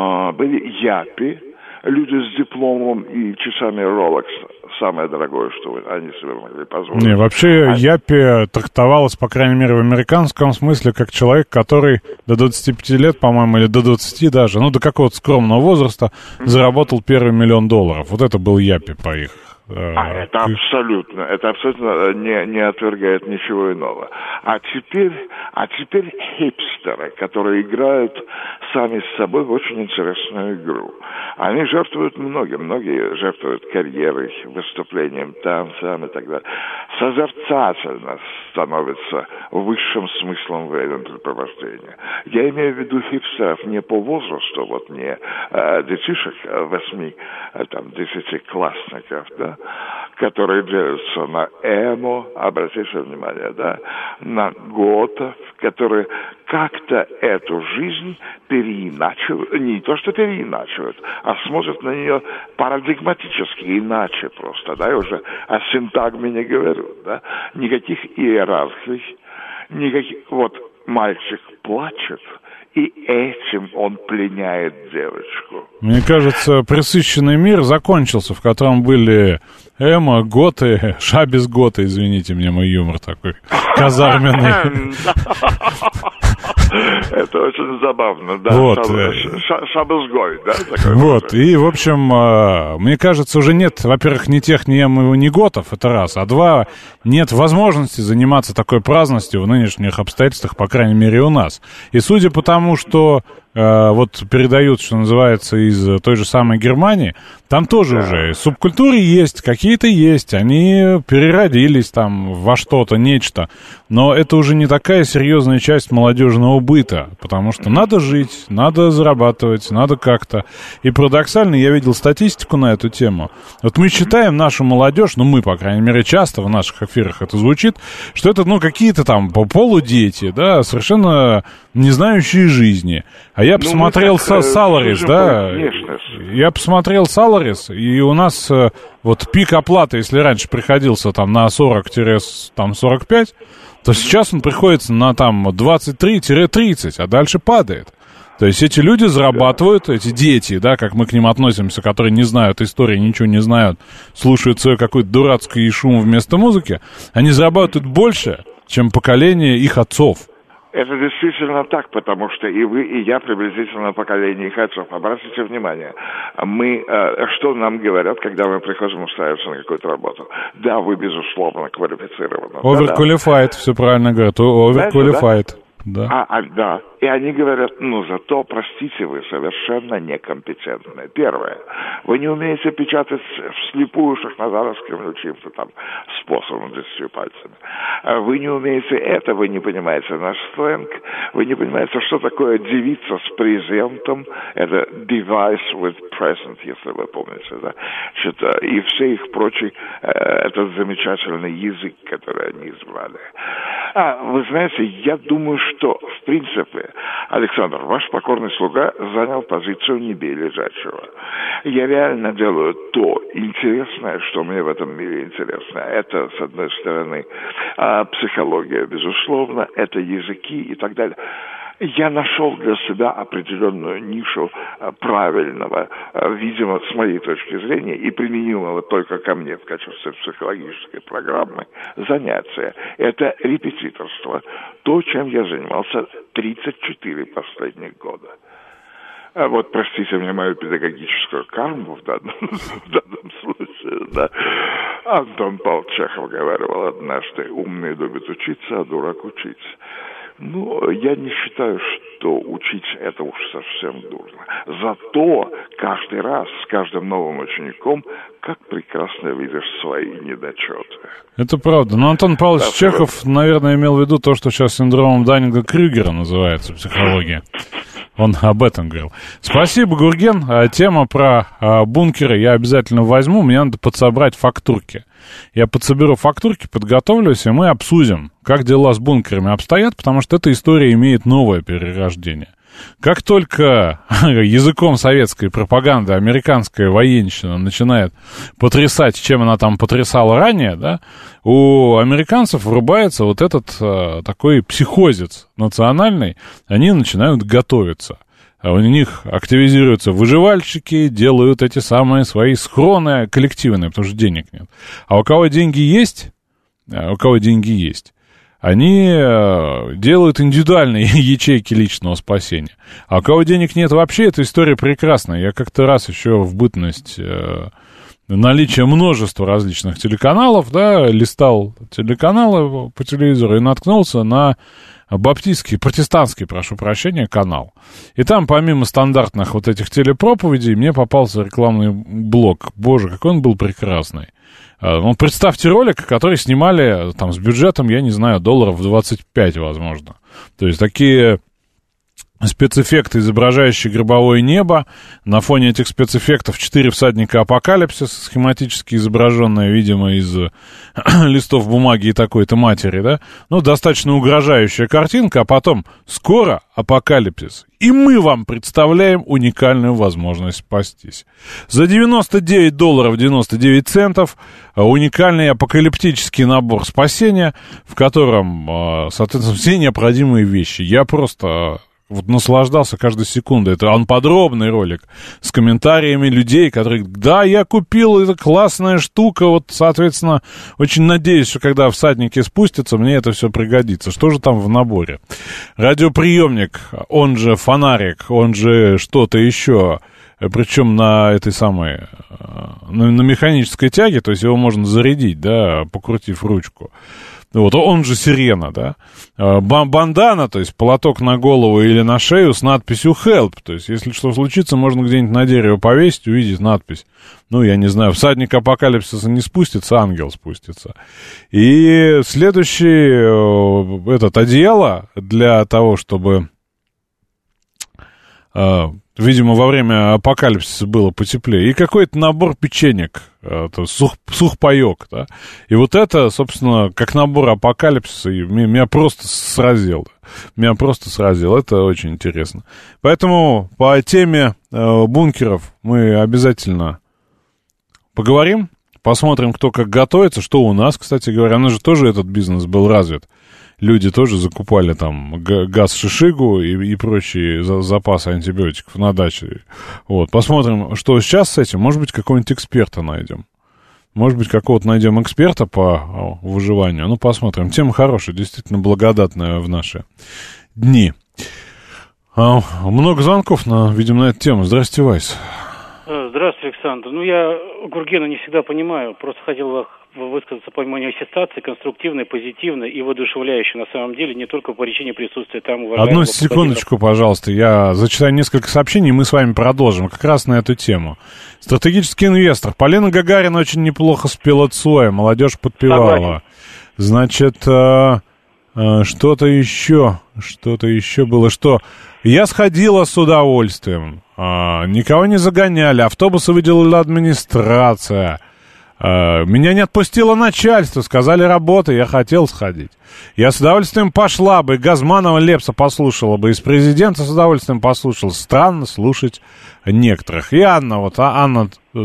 Speaker 5: япи, люди с дипломом и часами Rolex, самое дорогое, что они себе могли позволить.
Speaker 2: Не, вообще япи трактовалось, по крайней мере, в американском смысле, как человек, который до 25 лет, по-моему, или до 20 даже, до какого-то скромного возраста заработал первый $1 миллион. Вот это был япи по их.
Speaker 5: Это абсолютно не отвергает ничего иного. А теперь хипстеры, которые играют сами с собой в очень интересную игру. Они жертвуют многие жертвуют карьерой, выступлением, танцем и так далее. Созерцательно становится высшим смыслом времяпрепровождения. Я имею в виду хипстеров не по возрасту, не детишек 10-классников, да, которые делятся на эмо, обратите внимание, да, на готов, которые как-то эту жизнь переиначивают, не то что переиначивают, а смотрят на нее парадигматически иначе просто, да, я уже о синтагме не говорю, да, никаких иерархий, мальчик плачет, и этим он пленяет девочку.
Speaker 2: Мне кажется, пресыщенный мир закончился, в котором были эмо, готы, шабис-готы, извините мне, мой юмор такой казарменный.
Speaker 5: Это очень забавно, да, шабис-гой, да?
Speaker 2: Вот, и, в общем, мне кажется, уже нет, во-первых, ни тех, ни эмо, ни готов, это раз, а два, нет возможности заниматься такой праздностью в нынешних обстоятельствах, по крайней мере, у нас. И судя по тому, что передают, что называется, из той же самой Германии, там тоже уже субкультуры есть, какие-то есть, они переродились там во что-то, нечто, но это уже не такая серьезная часть молодежного быта, потому что надо жить, надо зарабатывать, надо как-то. И парадоксально, я видел статистику на эту тему. Вот мы считаем нашу молодежь, мы, по крайней мере, часто в наших эфирах это звучит, что это, какие-то там полудети, да, совершенно не знающие жизни. А я посмотрел Salaries, да, я посмотрел Salaries, и у нас пик оплаты, если раньше приходился там на 40-45, то сейчас он приходится на там 23-30, а дальше падает. То есть эти люди зарабатывают, эти дети, да, как мы к ним относимся, которые не знают истории, ничего не знают, слушают свое какое-то дурацкое шум вместо музыки, они зарабатывают больше, чем поколение их отцов.
Speaker 5: Это действительно так, потому что и вы, и я приблизительно поколение их отцов. Обратите внимание, что нам говорят, когда мы приходим устраиваться на какую-то работу? Да, вы, безусловно, квалифицированы.
Speaker 2: Overqualified, все правильно говорят, overqualified. Да.
Speaker 5: Да. И они говорят, зато, простите, вы совершенно некомпетентны. Первое, вы не умеете печатать вслепую шахназаровским или чьим-то там способом 10 пальцами. Вы не умеете это, вы не понимаете наш сленг, вы не понимаете, что такое девица с презентом, это device with present, если вы помните, да? И все их прочий, этот замечательный язык, который они избрали. Вы знаете, я думаю, что, в принципе, Александр, ваш покорный слуга занял позицию не бей лежачего. Я реально делаю то интересное, что мне в этом мире интересно. Это, с одной стороны, психология, безусловно, это языки и так далее. Я нашел для себя определенную нишу правильного, видимо, с моей точки зрения, и применимого только ко мне в качестве психологической программы занятия. Это репетиторство. То, чем я занимался 34 последних года. Вот, простите мне мою педагогическую карму в данном случае, да. Антон Павлович Чехов говорил однажды: умный любит учиться, а дурак учить. Я не считаю, что учить это уж совсем дурно. Зато каждый раз с каждым новым учеником как прекрасно видишь свои недочеты.
Speaker 2: Это правда. Но Антон Павлович Чехов, наверное, имел в виду то, что сейчас синдромом Даннинга-Крюгера называется психология. Он об этом говорил. Спасибо, Гурген. Тема про бункеры я обязательно возьму. Мне надо подсобрать фактурки. Я подсоберу фактурки, подготовлюсь, и мы обсудим, как дела с бункерами обстоят, потому что эта история имеет новое перерождение. Как только языком советской пропаганды американская военщина начинает потрясать, чем она там потрясала ранее, да, у американцев врубается вот этот такой психозец национальный, они начинают готовиться. У них активизируются выживальщики, делают эти самые свои схроны коллективные, потому что денег нет. А у кого деньги есть, они делают индивидуальные ячейки личного спасения. А у кого денег нет вообще, эта история прекрасная. Я как-то раз еще в бытность наличия множества различных телеканалов, да, листал телеканалы по телевизору и наткнулся на протестантский, прошу прощения, канал. И там, помимо стандартных вот этих телепроповедей, мне попался рекламный блок. Боже, какой он был прекрасный. Представьте ролик, который снимали там с бюджетом, я не знаю, $25, возможно. То есть такие спецэффекты, изображающие гробовое небо. На фоне этих спецэффектов 4 всадника апокалипсиса, схематически изображенные, видимо, из листов бумаги и такой-то матери, да? Достаточно угрожающая картинка, а потом скоро апокалипсис. И мы вам представляем уникальную возможность спастись. За $99.99 уникальный апокалиптический набор спасения, в котором, соответственно, все необходимые вещи. Я просто наслаждался каждой секундой. Это он подробный ролик с комментариями людей, которые говорят: да, я купил, это классная штука, соответственно, очень надеюсь, что когда всадники спустятся, мне это все пригодится. Что же там в наборе? Радиоприемник, он же фонарик, он же что-то еще, причем на этой самой, на механической тяге, то есть его можно зарядить, да, покрутив ручку. Он же сирена, да. Бандана, то есть платок на голову или на шею с надписью «Help». То есть, если что случится, можно где-нибудь на дерево повесить, увидеть надпись. Я не знаю, всадник апокалипсиса не спустится, ангел спустится. И следующий, одеяло для того, чтобы, видимо, во время апокалипсиса было потеплее. И какой-то набор печенек, сухпайок, да. И это, собственно, как набор апокалипсиса, меня просто сразило. Это очень интересно. Поэтому по теме бункеров мы обязательно поговорим. Посмотрим, кто как готовится, что у нас, кстати говоря. У нас же тоже этот бизнес был развит. Люди тоже закупали там газ шишигу и прочие запасы антибиотиков на даче. Посмотрим, что сейчас с этим. Может быть, какого-нибудь эксперта найдем. Может быть, какого-то найдем эксперта по выживанию. Посмотрим. Тема хорошая, действительно благодатная в наши дни. Много звонков, видимо, на эту тему. Здрасте, Вайс.
Speaker 6: Здравствуйте, Александр. Я Гургена не всегда понимаю. Просто хотел высказаться по манифестации конструктивной, позитивной и воодушевляющей на самом деле, не только по причине присутствия там уважаемого...
Speaker 2: Одну секундочку, пожалуйста. Я зачитаю несколько сообщений, и мы с вами продолжим как раз на эту тему. Стратегический инвестор. Полина Гагарина очень неплохо спела Цоя, молодежь подпевала. Значит, что-то еще было, что... Я сходила с удовольствием. Никого не загоняли, автобусы выделила администрация. Меня не отпустило начальство, сказали работа, я хотел сходить. Я с удовольствием пошла бы, Газманова, Лепса послушала бы, из президента с удовольствием послушала. Странно слушать некоторых. И Анна, Анна,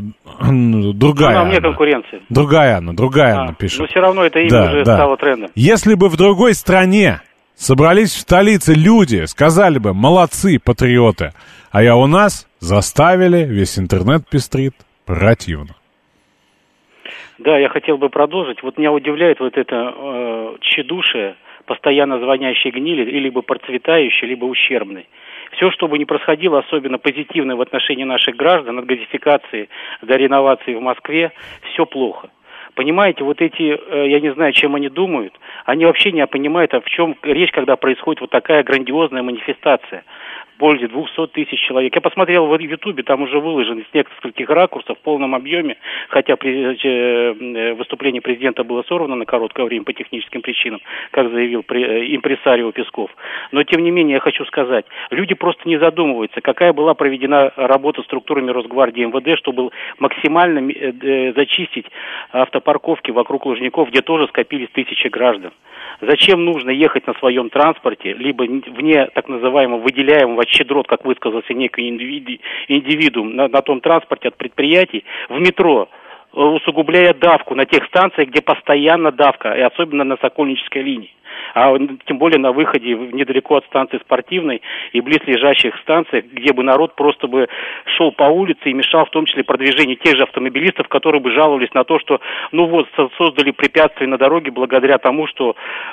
Speaker 2: другая
Speaker 6: Анна. Вне конкуренции.
Speaker 2: Другая Анна пишет.
Speaker 6: Но все равно это имя уже стало трендом.
Speaker 2: Если бы в другой стране собрались в столице люди, сказали бы, молодцы, патриоты, а у нас заставили, весь интернет пестрит, противно.
Speaker 6: Да, я хотел бы продолжить. Меня удивляет это тщедушие, постоянно звонящей гнили, либо процветающей, либо ущербной. Все, что бы ни происходило, особенно позитивное в отношении наших граждан, от газификации до реновации в Москве, все плохо. Понимаете, я не знаю, чем они думают, они вообще не понимают, в чем речь, когда происходит такая грандиозная манифестация. Более 200 тысяч человек. Я посмотрел в Ютубе, там уже выложено с нескольких ракурсов в полном объеме, хотя выступление президента было сорвано на короткое время по техническим причинам, как заявил импресарио Песков. Но, тем не менее, я хочу сказать, люди просто не задумываются, какая была проведена работа структурами Росгвардии и МВД, чтобы максимально зачистить автопарковки вокруг Лужников, где тоже скопились тысячи граждан. Зачем нужно ехать на своем транспорте, либо вне так называемого выделяемого щедрот, как высказался некий индивидуум, на том транспорте от предприятий, в метро, усугубляя давку на тех станциях, где постоянно давка, и особенно на Сокольнической линии. А тем более на выходе недалеко от станции Спортивной и близлежащих станциях, где бы народ просто бы шел по улице и мешал в том числе продвижению тех же автомобилистов, которые бы жаловались на то, что создали препятствия на дороге благодаря тому, что,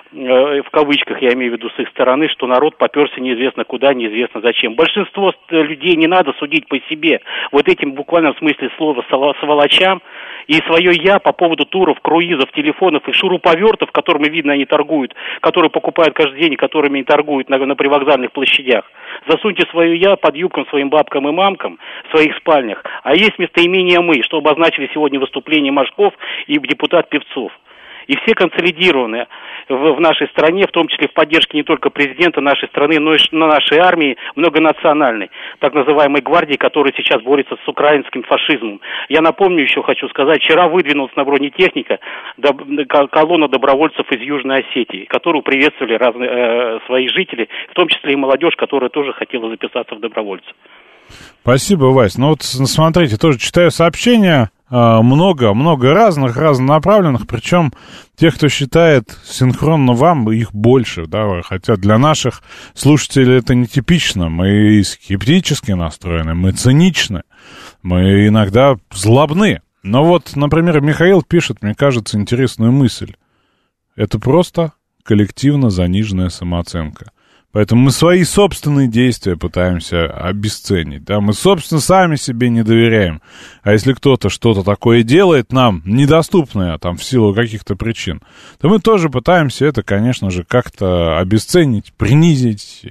Speaker 6: в кавычках я имею в виду с их стороны, что народ поперся неизвестно куда, неизвестно зачем. Большинство людей не надо судить по себе. Этим буквальном смысле слова сволочам и свое «я» по поводу туров, круизов, телефонов и шуруповертов, которыми, видно, они торгуют, которые покупают каждый день и которыми они торгуют на привокзальных площадях. Засуньте свое «я» под юбкам своим бабкам и мамкам в своих спальнях. А есть местоимение «мы», что обозначили сегодня выступление Машков и депутат Певцов. И все консолидированы в нашей стране, в том числе в поддержке не только президента нашей страны, но и нашей армии многонациональной, так называемой гвардии, которая сейчас борется с украинским фашизмом. Я напомню, еще хочу сказать, вчера выдвинулась на бронетехника колонна добровольцев из Южной Осетии, которую приветствовали разные свои жители, в том числе и молодежь, которая тоже хотела записаться в добровольцы.
Speaker 2: Спасибо, Вась. Смотрите, тоже читаю сообщения. Много разнонаправленных, причем тех, кто считает синхронно вам, их больше, да, хотя для наших слушателей это нетипично, мы скептически настроены, мы циничны, мы иногда злобны. Но например, Михаил пишет, мне кажется, интересную мысль. Это просто коллективно заниженная самооценка. Поэтому мы свои собственные действия пытаемся обесценить, да, мы, собственно, сами себе не доверяем. А если кто-то что-то такое делает нам, недоступное, в силу каких-то причин, то мы тоже пытаемся это, конечно же, как-то обесценить, принизить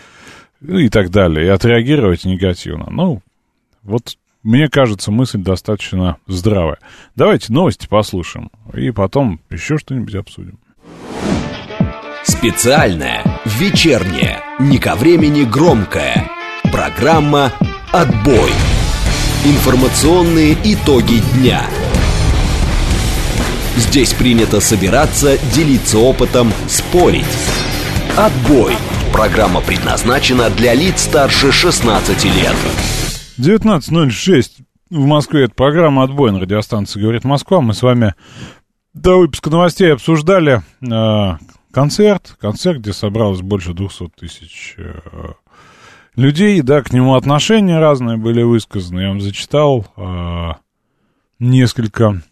Speaker 2: и так далее, и отреагировать негативно. Мне кажется, мысль достаточно здравая. Давайте новости послушаем, и потом еще что-нибудь обсудим.
Speaker 1: Специальная, вечерняя, не ко времени громкая. Программа «Отбой». Информационные итоги дня. Здесь принято собираться, делиться опытом, спорить. «Отбой». Программа предназначена для лиц старше 16 лет.
Speaker 2: 19:06 в Москве. Это программа «Отбой» на радиостанции «Говорит Москва». Мы с вами до выпуска новостей обсуждали концерт, где собралось больше 200 тысяч людей, да, к нему отношения разные были высказаны. Я вам зачитал несколько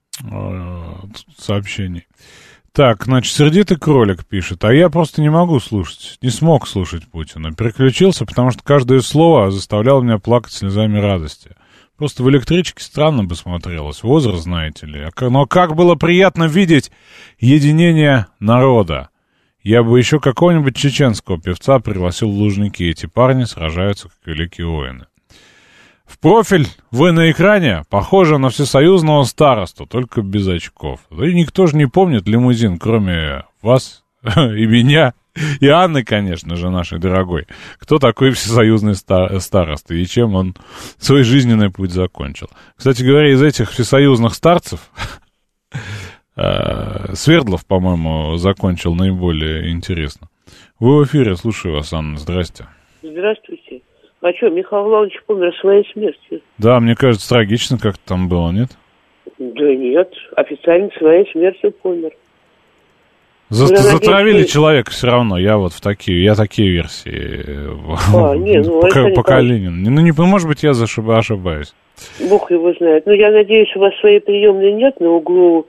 Speaker 2: сообщений. Так, сердитый кролик пишет, а я просто не смог слушать Путина. Переключился, потому что каждое слово заставляло меня плакать слезами радости. Просто в электричке странно бы смотрелось. Возраст, знаете ли. Но как было приятно видеть единение народа. Я бы еще какого-нибудь чеченского певца пригласил в Лужники. Эти парни сражаются, как великие воины. В профиль вы на экране похожи на всесоюзного старосту, только без очков. Да и никто же не помнит лимузин, кроме вас и меня. И Анны, конечно же, нашей дорогой. Кто такой всесоюзный староста и чем он свой жизненный путь закончил. Кстати говоря, из этих всесоюзных старцев Свердлов, по-моему, закончил наиболее интересно. Вы в эфире, слушаю вас, Анна, здрасте.
Speaker 7: Здравствуйте. А что, Михаил Иванович помер своей смертью?
Speaker 2: Да, мне кажется, трагично как-то там было, нет?
Speaker 7: Да нет, официально своей смертью помер.
Speaker 2: Затравили человека все равно. Я такие версии по Калинину. Ну, может быть, я ошибаюсь.
Speaker 7: Бог его знает. Ну, я надеюсь, у вас своей приемной нет на углу,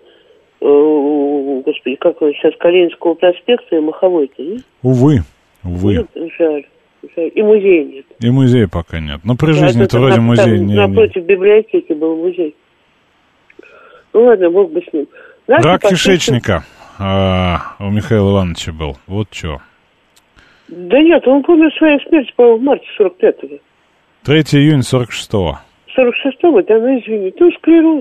Speaker 7: господи, как он сейчас, Калининского проспекта и Маховой-то, нет?
Speaker 2: Увы.
Speaker 7: Нет, жаль. И музея нет.
Speaker 2: И музея пока нет. Но при жизни-то вроде музей не...
Speaker 7: Напротив библиотеки был музей. Ну, ладно, Бог бы с ним.
Speaker 2: Рак кишечника. У Михаила Ивановича был. Вот что.
Speaker 7: Да нет, он помер своей смертью, по-моему, в марте 45-го.
Speaker 2: 3 июня 46-го.
Speaker 7: 46-го? Да ну извини, ты склероз.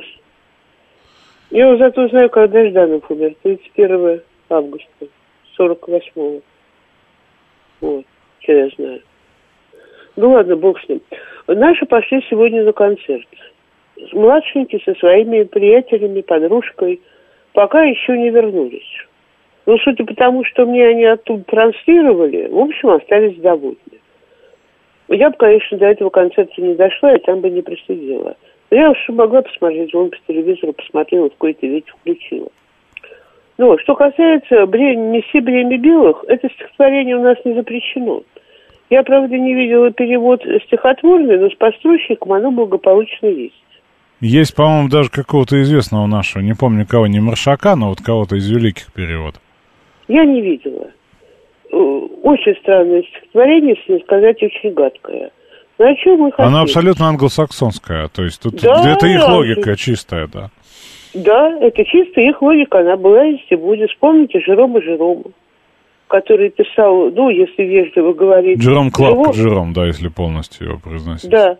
Speaker 7: Я его зато знаю, когда Жданов умер. 31 августа 48-го. Вот, что я знаю. Ну ладно, бог с ним. Наши пошли сегодня на концерт. Младшенькие со своими приятелями, подружкой, пока еще не вернулись. Но судя по тому, что мне они оттуда транслировали, в общем, остались довольны. Я бы, конечно, до этого концерта не дошла, и там бы не просидела. Но я уж могла посмотреть, вон по телевизору посмотрела, в какой-то вечер включила. Ну, что касается «Неси бремя белых», это стихотворение у нас не запрещено. Я, правда, не видела перевод стихотворный, но с постройщиком оно благополучно есть.
Speaker 2: Есть, по-моему, даже какого-то известного нашего, не помню кого, не Маршака, но вот кого-то из великих переводов.
Speaker 7: Я не видела. Очень странное стихотворение, если не сказать, очень гадкое. Но о чем мы хотим?
Speaker 2: Оно абсолютно англосаксонское, то есть тут это их логика чистая, да.
Speaker 7: Да, это чисто их логика, она была есть и будет. Вспомните Жерома, который писал, ну, если вежливо говорить...
Speaker 2: Жером Клапка, Жером, да, если полностью его произносить.
Speaker 7: Да.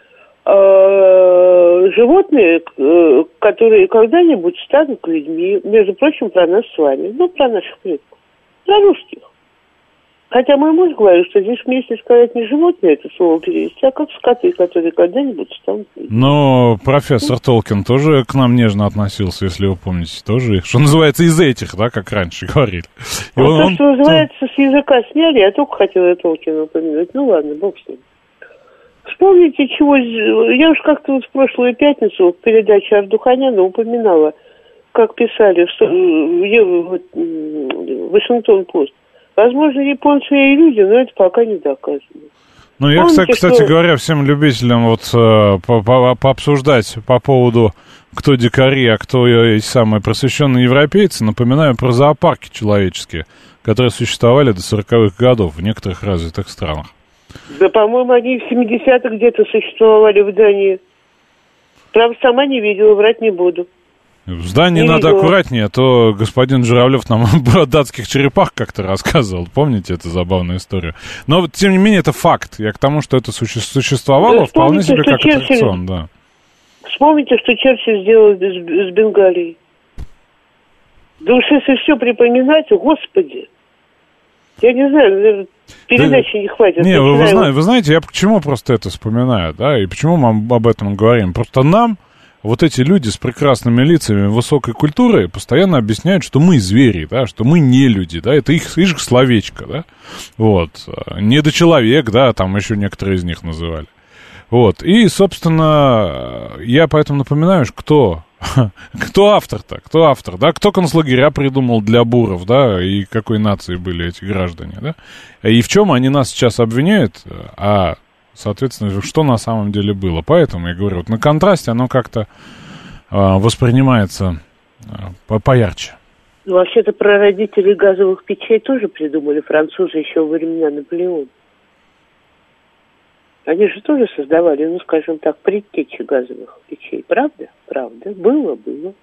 Speaker 7: Животные, которые когда-нибудь станут людьми, между прочим, про нас с вами, ну, про наших предков, про русских. Хотя мой муж говорит, что здесь вместе сказать не животные это слово перевести, а как скоты, которые когда-нибудь станут людьми.
Speaker 2: Но профессор Толкин тоже к нам нежно относился, если вы помните, тоже, что называется, из этих, да, как раньше говорили.
Speaker 7: То, что называется, с языка сняли, я только хотела Толкина упомянуть. Ну ладно, бог с ним. Вспомните, чего... Я уж как-то вот в прошлую пятницу в передаче Ардуханяна упоминала, как писали в Вашингтон-Пост. Возможно, японцы и люди, но это пока не доказано.
Speaker 2: Ну, я, кстати говоря, всем любителям вот пообсуждать по поводу, кто дикари, а кто эти самые просвещенные европейцы, напоминаю про зоопарки человеческие, которые существовали до 40-х годов в некоторых развитых странах.
Speaker 7: Да, по-моему, они в 70-х где-то существовали в Дании. Правда, сама не видела, врать не буду.
Speaker 2: В здании надо аккуратнее, а то господин Журавлев нам о датских черепах как-то рассказывал. Помните эту забавную историю? Но, тем не менее, это факт. Я к тому, что это существовало, да, вполне себе как аттракцион, да.
Speaker 7: Вспомните, что Черчилль сделал с Бенгалией. Да уж если все припоминать, господи. Я не знаю, передачи не хватит.
Speaker 2: Не, вы знаете, я почему просто это вспоминаю, да, и почему мы об этом говорим? Просто нам вот эти люди с прекрасными лицами высокой культуры постоянно объясняют, что мы звери, да, что мы не люди, да, это их словечко, да, вот, недочеловек, да, там еще некоторые из них называли, вот, и, собственно, я поэтому напоминаю, кто автор-то, да, кто концлагеря придумал для буров, да, и какой нации были эти граждане, да, и в чем они нас сейчас обвиняют, а соответственно, что на самом деле было. Поэтому я говорю, вот на контрасте оно как-то воспринимается поярче.
Speaker 7: Ну, вообще-то прародители газовых печей тоже придумали французы еще во времена Наполеона. Они же тоже создавали, ну, скажем так, предтечи газовых печей. Правда? Правда. Было.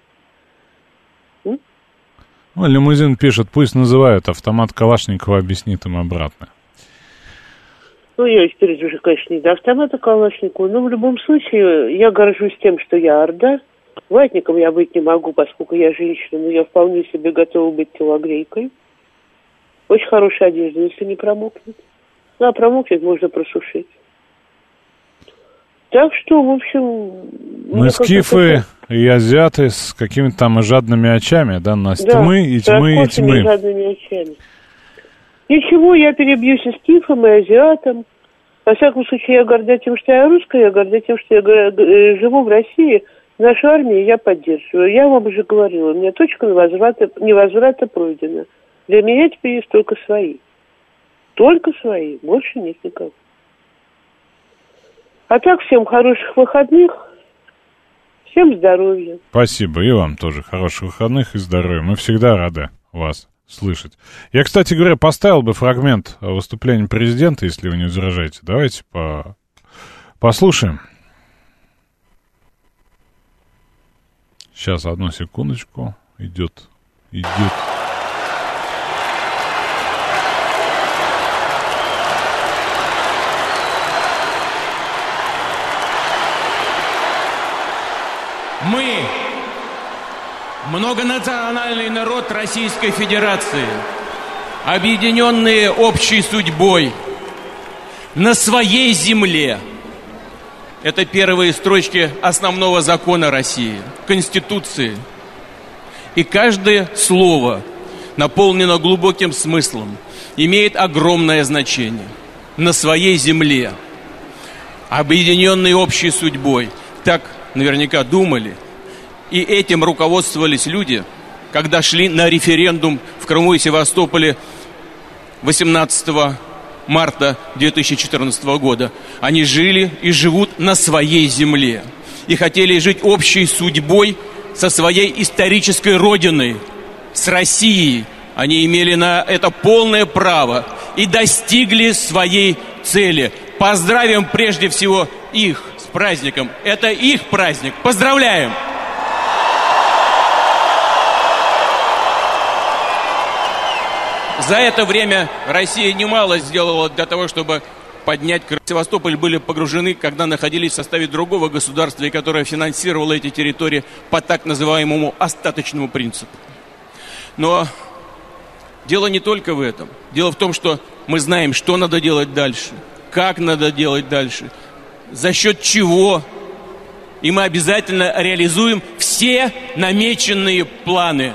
Speaker 2: Ну, Лимузин пишет, пусть называют, автомат Калашникова объяснит им обратно.
Speaker 7: Ну, я теперь уже, конечно, не до автомата Калашникова, но в любом случае я горжусь тем, что я орда. Ватником я быть не могу, поскольку я женщина, но я вполне себе готова быть телогрейкой. Очень хорошая одежда, если не промокнет. Ну, а промокнет можно просушить. Так что, в общем...
Speaker 2: Мы скифы и азиаты с какими-то там жадными очами, да? Нас тьмы и тьмы и тьмы.
Speaker 7: Жадными очами. Ничего, я перебьюсь и скифом, и азиатом. Во всяком случае, я горда тем, что я русская, я горда тем, что я живу в России. Нашу армию я поддерживаю. Я вам уже говорила, у меня точка невозврата пройдена. Для меня теперь есть только свои. Только свои, больше нет никого. А так, всем хороших выходных, всем здоровья.
Speaker 2: Спасибо, и вам тоже хороших выходных и здоровья. Мы всегда рады вас слышать. Я, кстати говоря, поставил бы фрагмент выступления президента, если вы не возражаете. Давайте послушаем. Сейчас, одну секундочку. Идет.
Speaker 8: Мы, многонациональный народ Российской Федерации, объединенные общей судьбой, на своей земле. Это первые строчки основного закона России, Конституции. И каждое слово наполнено глубоким смыслом, имеет огромное значение. На своей земле, объединенные общей судьбой. Так наверняка думали, и этим руководствовались люди, когда шли на референдум в Крыму и Севастополе 18 марта 2014 года. Они жили и живут на своей земле и хотели жить общей судьбой со своей исторической родиной, с Россией. Они имели на это полное право и достигли своей цели. Поздравим прежде всего их с праздником. Это их праздник. Поздравляем! За это время Россия немало сделала для того, чтобы поднять Крым. Севастополь были погружены, когда находились в составе другого государства, и которое финансировало эти территории по так называемому остаточному принципу. Но дело не только в этом. Дело в том, что мы знаем, что надо делать дальше, как надо делать дальше, за счет чего. И мы обязательно реализуем все намеченные планы.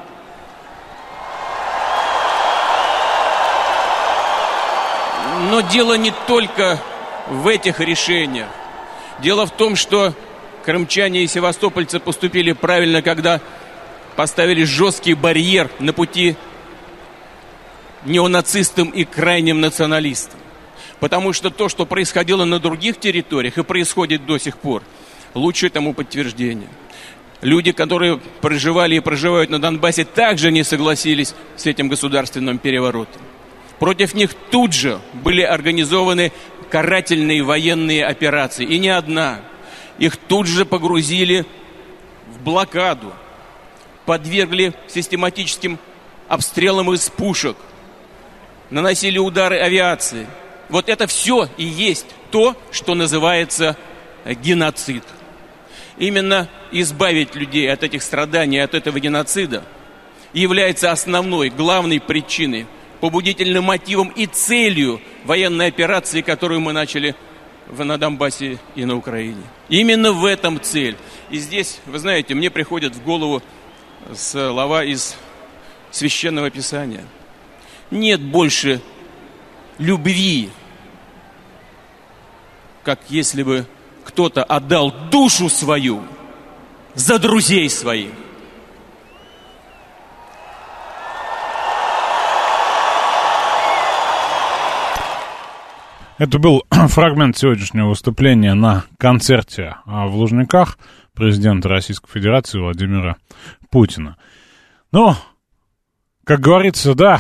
Speaker 8: Но дело не только в этих решениях. Дело в том, что крымчане и севастопольцы поступили правильно, когда поставили жесткий барьер на пути неонацистам и крайним националистам. Потому что то, что происходило на других территориях и происходит до сих пор, лучшее тому подтверждение. Люди, которые проживали и проживают на Донбассе, также не согласились с этим государственным переворотом. Против них тут же были организованы карательные военные операции. И не одна. Их тут же погрузили в блокаду, подвергли систематическим обстрелам из пушек, наносили удары авиации. Вот это все и есть то, что называется геноцид. Именно избавить людей от этих страданий, от этого геноцида является основной, главной причиной, побудительным мотивом и целью военной операции, которую мы начали на Донбассе и на Украине. Именно в этом цель. И здесь, вы знаете, мне приходят в голову слова из Священного Писания. Нет больше любви, как если бы кто-то отдал душу свою за друзей своих.
Speaker 2: Это был фрагмент сегодняшнего выступления на концерте в Лужниках президента Российской Федерации Владимира Путина. Но как говорится, да,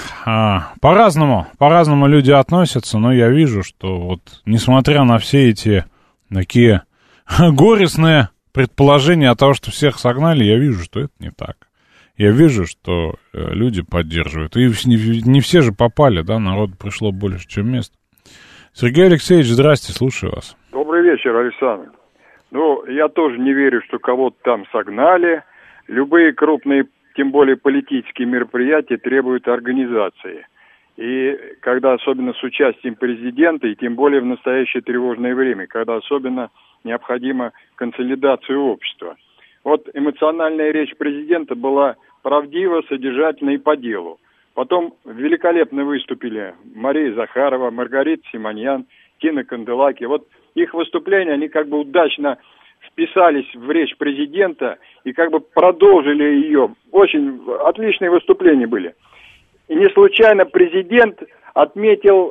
Speaker 2: по-разному люди относятся, но я вижу, что вот, несмотря на все эти такие горестные предположения о том, что всех согнали, я вижу, что это не так. Я вижу, что люди поддерживают. И не все же попали, да, народу пришло больше, чем мест. Сергей Алексеевич, здрасте, слушаю вас.
Speaker 9: Добрый вечер, Александр. Я тоже не верю, что кого-то там согнали. Любые крупные, тем более политические мероприятия требуют организации. И когда особенно с участием президента, и тем более в настоящее тревожное время, когда особенно необходима консолидация общества. Вот эмоциональная речь президента была правдива, содержательна и по делу. Потом великолепно выступили Мария Захарова, Маргарита Симоньян, Тина Канделаки. Вот их выступления, они как бы удачно вписались в речь президента и как бы продолжили ее. Очень отличные выступления были. И не случайно президент отметил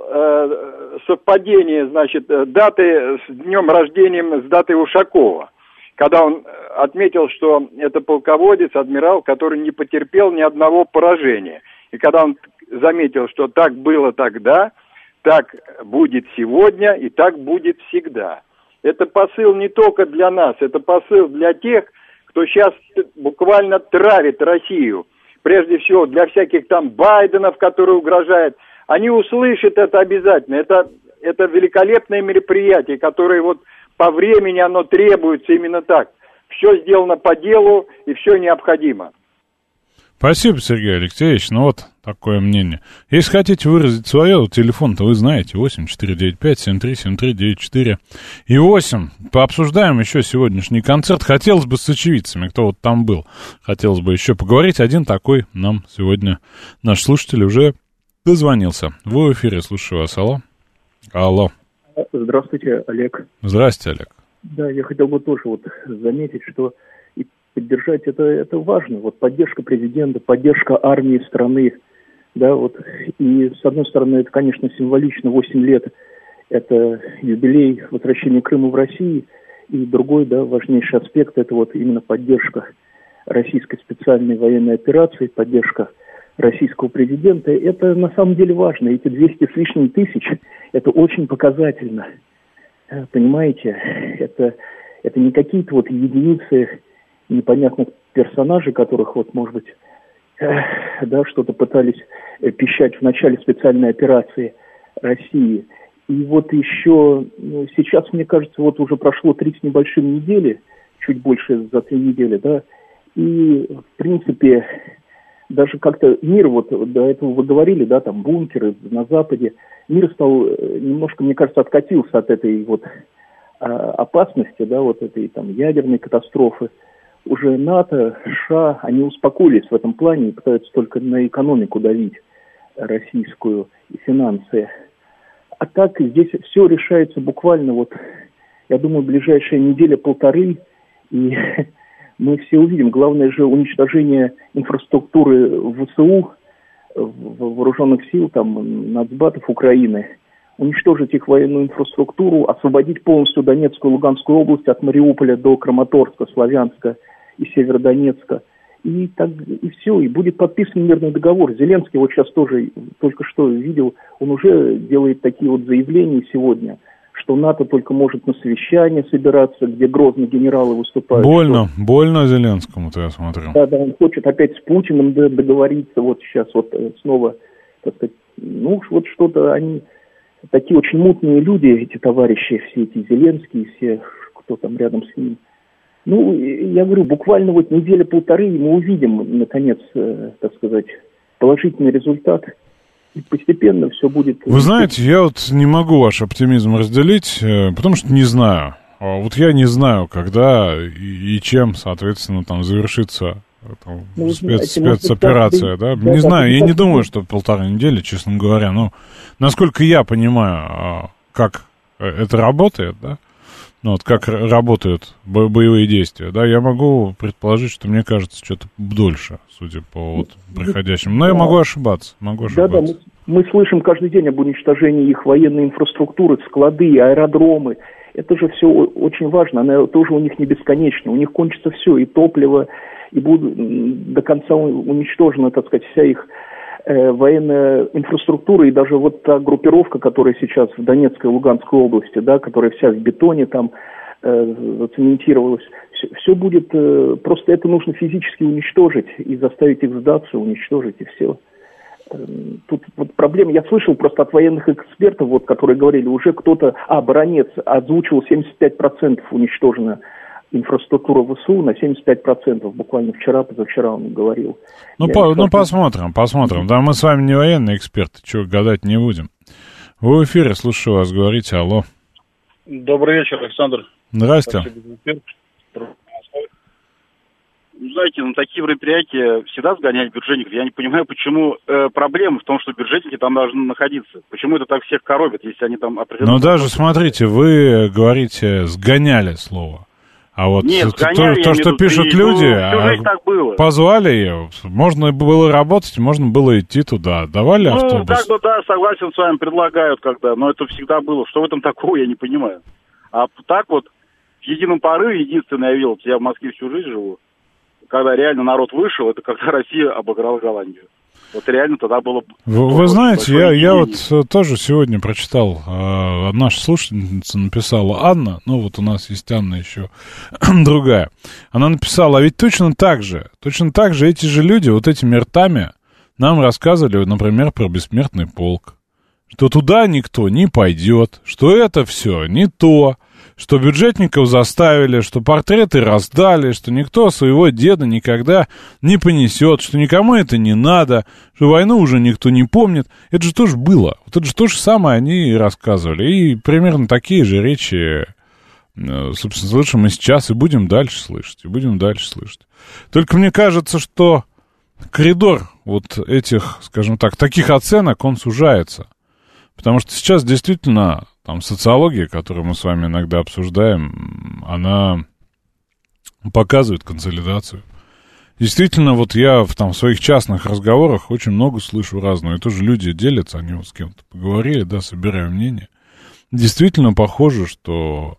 Speaker 9: совпадение, даты с днем рождения, с датой Ушакова. Когда он отметил, что это полководец, адмирал, который не потерпел ни одного поражения. И когда он заметил, что так было тогда, так будет сегодня и так будет всегда. Это посыл не только для нас, это посыл для тех, кто сейчас буквально травит Россию. Прежде всего для всяких там Байденов, которые угрожают. Они услышат это обязательно. Это великолепное мероприятие, которое вот по времени оно требуется именно так. Все сделано по делу и все необходимо.
Speaker 2: Спасибо, Сергей Алексеевич. Ну вот такое мнение. Если хотите выразить свое, телефон-то вы знаете. 8-495-73-73-94 и 8. Пообсуждаем еще сегодняшний концерт. Хотелось бы с очевидцами, кто вот там был. Хотелось бы еще поговорить. Один такой нам сегодня наш слушатель уже дозвонился. Вы в эфире, слушаю вас. Алло. Алло.
Speaker 10: Здравствуйте, Олег.
Speaker 2: Здравствуйте, Олег.
Speaker 10: Да, я хотел бы тоже заметить, что и поддержать это важно. Вот поддержка президента, поддержка армии страны, да, вот. И с одной стороны, это, конечно, символично, 8 лет это юбилей возвращения Крыма в Россию, и другой, да, важнейший аспект, это вот именно поддержка российской специальной военной операции, поддержка российского президента. Это на самом деле важно. Эти 200 с лишним тысяч, это очень показательно. Понимаете, это не какие-то вот единицы непонятных персонажей, которых вот, может быть, да, что-то пытались пищать в начале специальной операции России. И вот еще сейчас, мне кажется, вот уже прошло 3 с небольшим недели, чуть больше за 3 недели, да, и, в принципе, даже как-то мир, вот до этого вы говорили, да, там бункеры на Западе, мир стал немножко, мне кажется, откатился от этой вот опасности, да, вот этой там ядерной катастрофы. Уже НАТО, США, они успокоились в этом плане и пытаются только на экономику давить российскую и финансы. А так здесь все решается буквально вот, я думаю, ближайшая неделя-полторы, и мы все увидим. Главное же уничтожение инфраструктуры ВСУ, вооруженных сил, там, нацбатов Украины, уничтожить их военную инфраструктуру, освободить полностью Донецкую и Луганскую область от Мариуполя до Краматорска, Славянска и Северодонецка. И так, и все, и будет подписан мирный договор. Зеленский вот сейчас тоже, только что видел, он уже делает такие вот заявления сегодня, что НАТО только может на совещание собираться, где грозные генералы выступают.
Speaker 2: Больно Зеленскому-то, я смотрю.
Speaker 10: Да, он хочет опять с Путиным договориться, вот сейчас вот снова, так сказать, вот что-то они, такие очень мутные люди, эти товарищи, все эти Зеленские, все, кто там рядом с ним. Я говорю, буквально вот неделя-полторы, и мы увидим, наконец, так сказать, положительный результат. И постепенно все будет...
Speaker 2: Вы знаете, я вот не могу ваш оптимизм разделить, потому что не знаю. Вот я не знаю, когда и чем, соответственно, там завершится спецоперация, да? Не знаю, я не думаю, что 1,5 недели, честно говоря. Но насколько я понимаю, как это работает, да? Вот как работают боевые действия, да, я могу предположить, что мне кажется, что-то дольше, судя по вот приходящим. Но я могу ошибаться,
Speaker 10: Да, мы слышим каждый день об уничтожении их военной инфраструктуры, склады, аэродромы. Это же все очень важно, она тоже у них не бесконечна. У них кончится все, и топливо, и будет до конца уничтожена, так сказать, вся их военная инфраструктура и даже вот та группировка, которая сейчас в Донецкой и Луганской области, да, которая вся в бетоне там зацементировалась, все будет, просто это нужно физически уничтожить и заставить их сдаться, уничтожить и все. Тут вот проблема, я слышал просто от военных экспертов, вот, которые говорили, уже кто-то, Баранец озвучил 75% уничтожена инфраструктура ВСУ на 75%, буквально позавчера он говорил.
Speaker 2: Посмотрим. Да, мы с вами не военные эксперты, чего гадать не будем. Вы в эфире, слушаю вас, говорите, алло.
Speaker 11: Добрый вечер, Александр.
Speaker 2: Здрасте.
Speaker 11: Знаете, на такие мероприятия всегда сгоняют бюджетников. Я не понимаю, почему проблема в том, что бюджетники там должны находиться. Почему это так всех коробит, если они там определенно...
Speaker 2: Ну даже, смотрите, вы говорите, сгоняли слово. А вот
Speaker 11: нет,
Speaker 2: то, что пишут люди,
Speaker 11: так было.
Speaker 2: Позвали ее, можно было работать, можно было идти туда, давали автобус.
Speaker 11: Ну, как бы, да, согласен с вами, предлагают когда, но это всегда было. Что в этом такого, я не понимаю. А так вот, в едином порыве, единственное, я видел, я в Москве всю жизнь живу, когда реально народ вышел, это когда Россия обыграла Голландию. Вот реально тогда было...
Speaker 2: Вы знаете, я вот тоже сегодня прочитал, наша слушательница написала, Анна, ну вот у нас есть Анна еще другая, она написала, а ведь точно так же эти же люди вот этими ртами нам рассказывали, например, про бессмертный полк, что туда никто не пойдет, что это все не то, что бюджетников заставили, что портреты раздали, что никто своего деда никогда не понесет, что никому это не надо, что войну уже никто не помнит. Это же тоже было. Вот это же то же самое они и рассказывали. И примерно такие же речи, собственно, слышим мы сейчас и будем дальше слышать. Только мне кажется, что коридор вот этих, скажем так, таких оценок, он сужается. Потому что сейчас действительно... Там социология, которую мы с вами иногда обсуждаем, она показывает консолидацию. Действительно, вот я в своих частных разговорах очень много слышу разного. И тоже люди делятся, они вот с кем-то поговорили, да, собирая мнение. Действительно похоже, что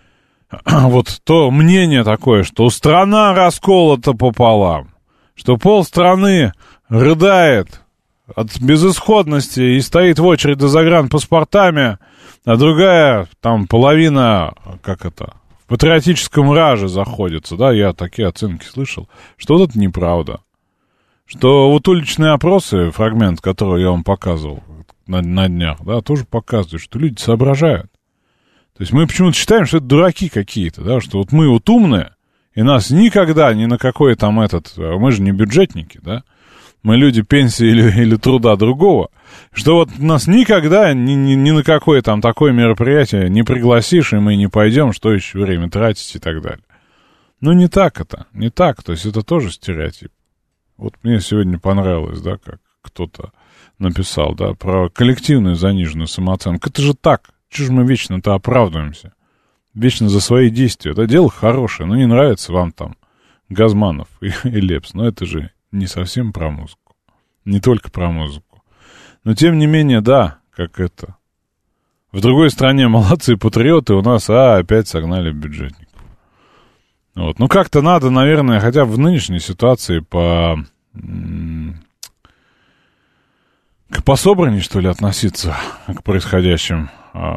Speaker 2: вот то мнение такое, что страна расколота пополам, что полстраны рыдает от безысходности и стоит в очереди за загранпаспортами, а другая, там, половина, в патриотическом раже заходится, да, я такие оценки слышал, что вот это неправда. Что вот уличные опросы, фрагмент, который я вам показывал на днях, да, тоже показывают, что люди соображают. То есть мы почему-то считаем, что это дураки какие-то, да, что вот мы вот умные, и нас никогда ни на какой мы же не бюджетники, да, мы люди пенсии или труда другого, что вот нас никогда ни на какое там такое мероприятие не пригласишь, и мы не пойдем, что еще время тратить и так далее. Ну, не так, то есть это тоже стереотип. Вот мне сегодня понравилось, да, как кто-то написал, да, про коллективную заниженную самооценку. Это же так, чего же мы вечно-то оправдываемся? Вечно за свои действия. Это дело хорошее, но не нравится вам там Газманов и Лепс, но это же не совсем про музыку. Не только про музыку. Но, тем не менее, да, как это. В другой стране молодцы патриоты, у нас, опять согнали бюджетников. Вот. Ну, как-то надо, наверное, хотя бы в нынешней ситуации пособраннее, что ли, относиться к происходящим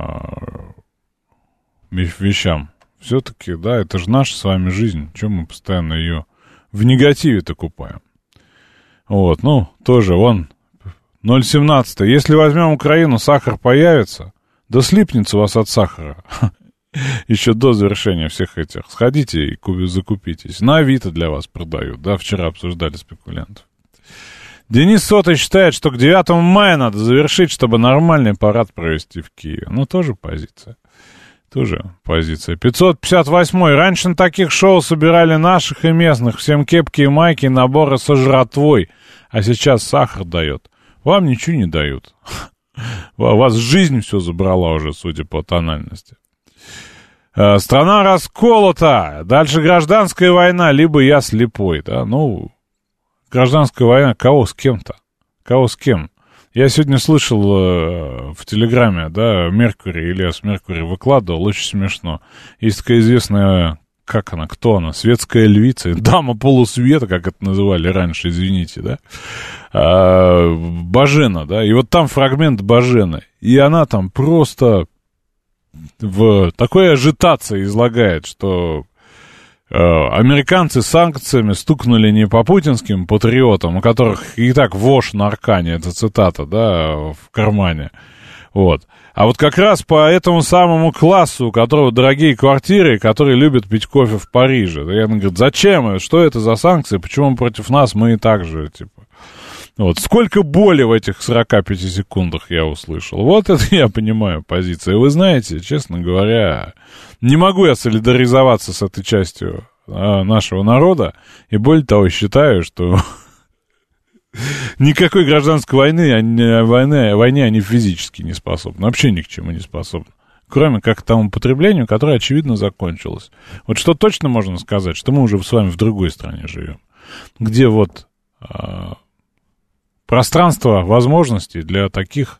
Speaker 2: вещам. Все-таки, да, это же наша с вами жизнь. Чем мы постоянно ее в негативе-то купаем? Вот, ну, тоже, 0,17. Если возьмем Украину, сахар появится, да слипнется у вас от сахара. Еще до завершения всех этих. Сходите и закупитесь. На Авито для вас продают, да, вчера обсуждали спекулянтов. Денис Сотый считает, что к 9 мая надо завершить, чтобы нормальный парад провести в Киеве. Ну, тоже позиция. 558-й. Раньше на таких шоу собирали наших и местных. Всем кепки и майки, наборы со жратвой. А сейчас сахар дает. Вам ничего не дают. Вас жизнь все забрала уже, судя по тональности. Страна расколота. Дальше гражданская война, либо я слепой. Да? Ну, гражданская война, кого с кем-то? Кого с кем? Я сегодня слышал в Телеграме, да, Ильяс Меркурий выкладывал, очень смешно. Есть такая известная как она, кто она, светская львица, дама полусвета, как это называли раньше, извините, да, Бажена, да, и вот там фрагмент Бажены, и она там просто в такой ажитации излагает, что американцы санкциями стукнули не по путинским патриотам, у которых и так вошь на аркане, это цитата, да, в кармане, вот, а вот как раз по этому самому классу, у которого дорогие квартиры, который любит пить кофе в Париже. И он говорит, зачем? Что это за санкции? Почему против нас мы и так же, типа... Вот, сколько боли в этих 45 секундах я услышал. Вот это я понимаю позицию. И вы знаете, честно говоря, не могу я солидаризоваться с этой частью нашего народа. И более того, считаю, что... Никакой гражданской войне они физически не способны. Вообще ни к чему не способны. Кроме как к тому потреблению, которое, очевидно, закончилось. Вот что точно можно сказать, что мы уже с вами в другой стране живем. Где вот пространство возможностей для таких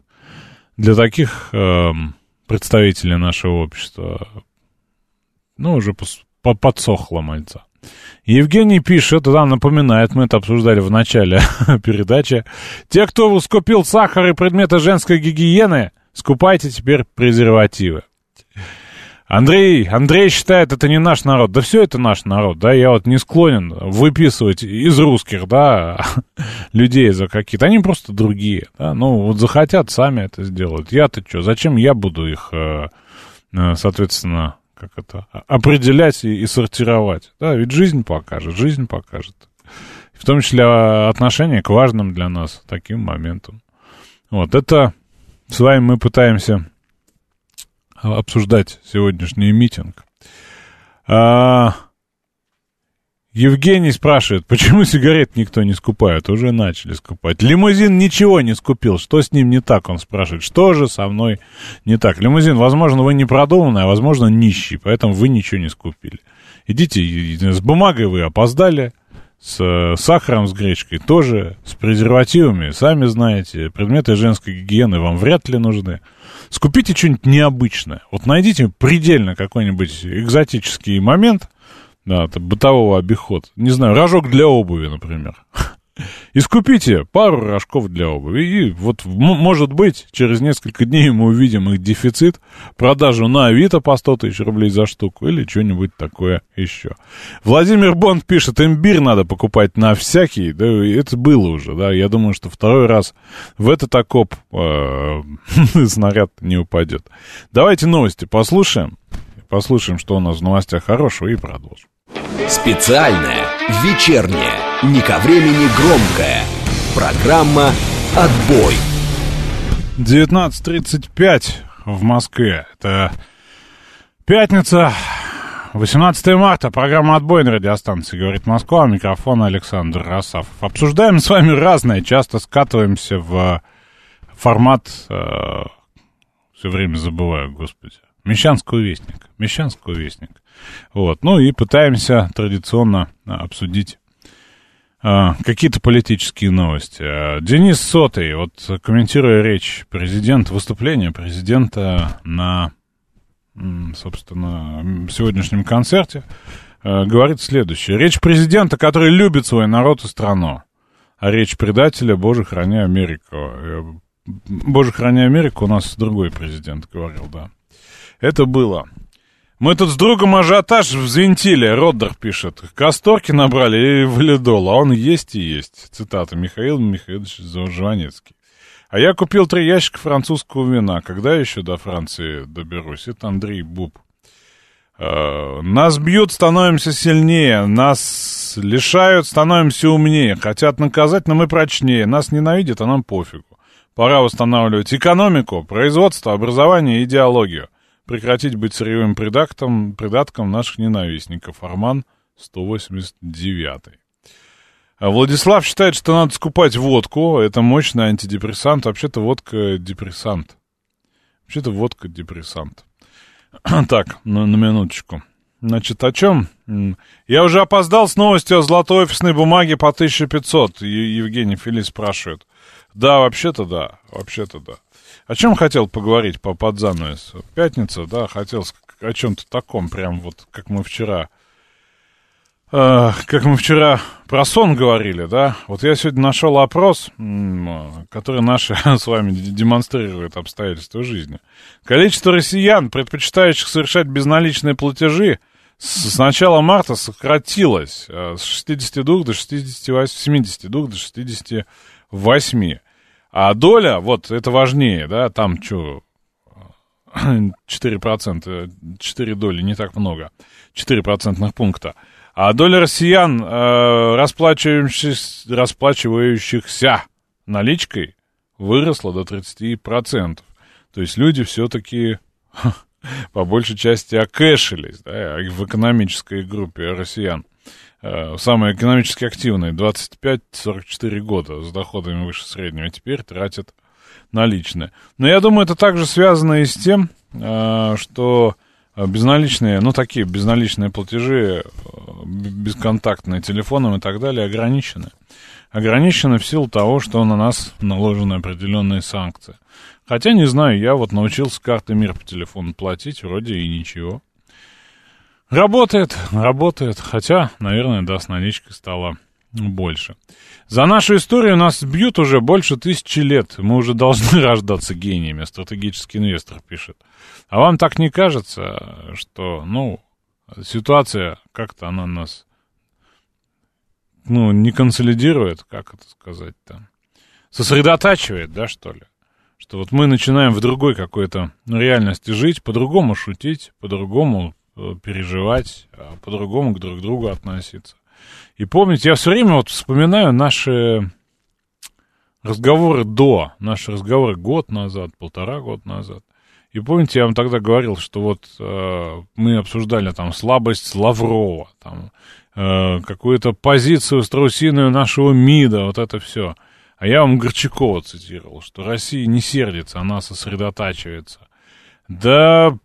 Speaker 2: представителей нашего общества, ну, уже подсохло мальца. Евгений пишет, да, напоминает, мы это обсуждали в начале передачи. Те, кто скупил сахар и предметы женской гигиены, скупайте теперь презервативы. Андрей считает, это не наш народ. Да все это наш народ, да, я вот не склонен выписывать из русских, да, людей за какие-то. Они просто другие, да, ну, вот захотят, сами это сделают. Я-то что, зачем я буду их, соответственно... как это, определять и сортировать. Да, ведь жизнь покажет. В том числе отношение к важным для нас таким моментам. Вот, это с вами мы пытаемся обсуждать сегодняшний митинг. Евгений спрашивает, почему сигарет никто не скупает? Уже начали скупать. Лимузин ничего не скупил. Что с ним не так, он спрашивает. Что же со мной не так? Лимузин, возможно, вы не продуманный, а возможно, нищий, поэтому вы ничего не скупили. Идите, с бумагой вы опоздали, с сахаром, с гречкой тоже, с презервативами, сами знаете, предметы женской гигиены вам вряд ли нужны. Скупите что-нибудь необычное. Вот найдите предельно какой-нибудь экзотический момент, да, это бытового обихода. Не знаю, рожок для обуви, например. И скупите пару рожков для обуви. И вот, может быть, через несколько дней мы увидим их дефицит, продажу на Авито по 100 тысяч рублей за штуку или что-нибудь такое еще. Владимир Бонд пишет, имбирь надо покупать на всякий. Да, это было уже, да. Я думаю, что второй раз в этот окоп снаряд не упадет. Давайте новости послушаем. Послушаем, что у нас в новостях хорошего, и продолжим.
Speaker 1: Специальная, вечерняя, не ко времени громкая. Программа «Отбой».
Speaker 2: 19:35 в Москве. Это пятница, 18 марта. Программа «Отбой» на радиостанции «Говорит Москва». Микрофон Александр Расафов. Обсуждаем с вами разное. Часто скатываемся в формат... все время забываю, господи. Мещанского вестника. Вот. Ну и пытаемся традиционно обсудить какие-то политические новости. Денис Сотый, вот комментируя речь президента, выступление президента на, собственно, сегодняшнем концерте, говорит следующее. Речь президента, который любит свой народ и страну. А речь предателя, Боже, храни Америку. Боже, храни Америку, у нас другой президент говорил, да. Это было. Мы тут с другом ажиотаж взвинтили, Роддер пишет. Касторки набрали и валидол, а он есть и есть. Цитата Михаил Михайлович Жванецкий. А я купил 3 ящика французского вина. Когда еще до Франции доберусь? Это Андрей Буб. Нас бьют, становимся сильнее. Нас лишают, становимся умнее. Хотят наказать, но мы прочнее. Нас ненавидят, а нам пофигу. Пора восстанавливать экономику, производство, образование и идеологию. Прекратить быть сырьевым придатком наших ненавистников. Арман 189. А Владислав считает, что надо скупать водку. Это мощный антидепрессант. Вообще-то водка депрессант. Так, на минуточку. Значит, о чем? Я уже опоздал с новостью о золотой офисной бумаге по 1500. Евгений Филипп спрашивает. Да, вообще-то да. О чем хотел поговорить под занавес? Пятница, да, хотел о чем-то таком, прям вот, как мы вчера как мы вчера про сон говорили, да, вот я сегодня нашел опрос, который наши с вами демонстрирует обстоятельства жизни. Количество россиян, предпочитающих совершать безналичные платежи, с начала марта сократилось с 62 до 68, 72 до 68. А доля, вот это важнее, да, там что, 4%, 4 доли, не так много, 4 процентных пункта. А доля россиян, расплачивающихся наличкой, выросла до 30%. То есть люди все-таки по большей части окэшились, да, в экономической группе россиян. Самые экономически активные, 25-44 года, с доходами выше среднего, теперь тратят наличные. Но я думаю, это также связано и с тем, что безналичные, ну, такие безналичные платежи, бесконтактные телефоном и так далее, ограничены. Ограничены в силу того, что на нас наложены определенные санкции. Хотя, не знаю, я вот научился картой МИР по телефону платить, вроде и ничего. Работает, хотя, наверное, да, с наличкой стало больше. За нашу историю нас бьют уже больше 1000 лет. Мы уже должны рождаться гениями, стратегический инвестор пишет. А вам так не кажется, что, ну, ситуация как-то она нас, ну, не консолидирует, как это сказать-то, сосредотачивает, да, что ли? Что вот мы начинаем в другой какой-то реальности жить, по-другому шутить, по-другому переживать, по-другому к друг другу относиться. И помните, я все время вот вспоминаю наши разговоры наши разговоры год назад, 1,5 года назад. И помните, я вам тогда говорил, что вот мы обсуждали там слабость Лаврова, там какую-то позицию страусиную нашего МИДа, вот это все. А я вам Горчакова цитировал, что Россия не сердится, она сосредотачивается. Да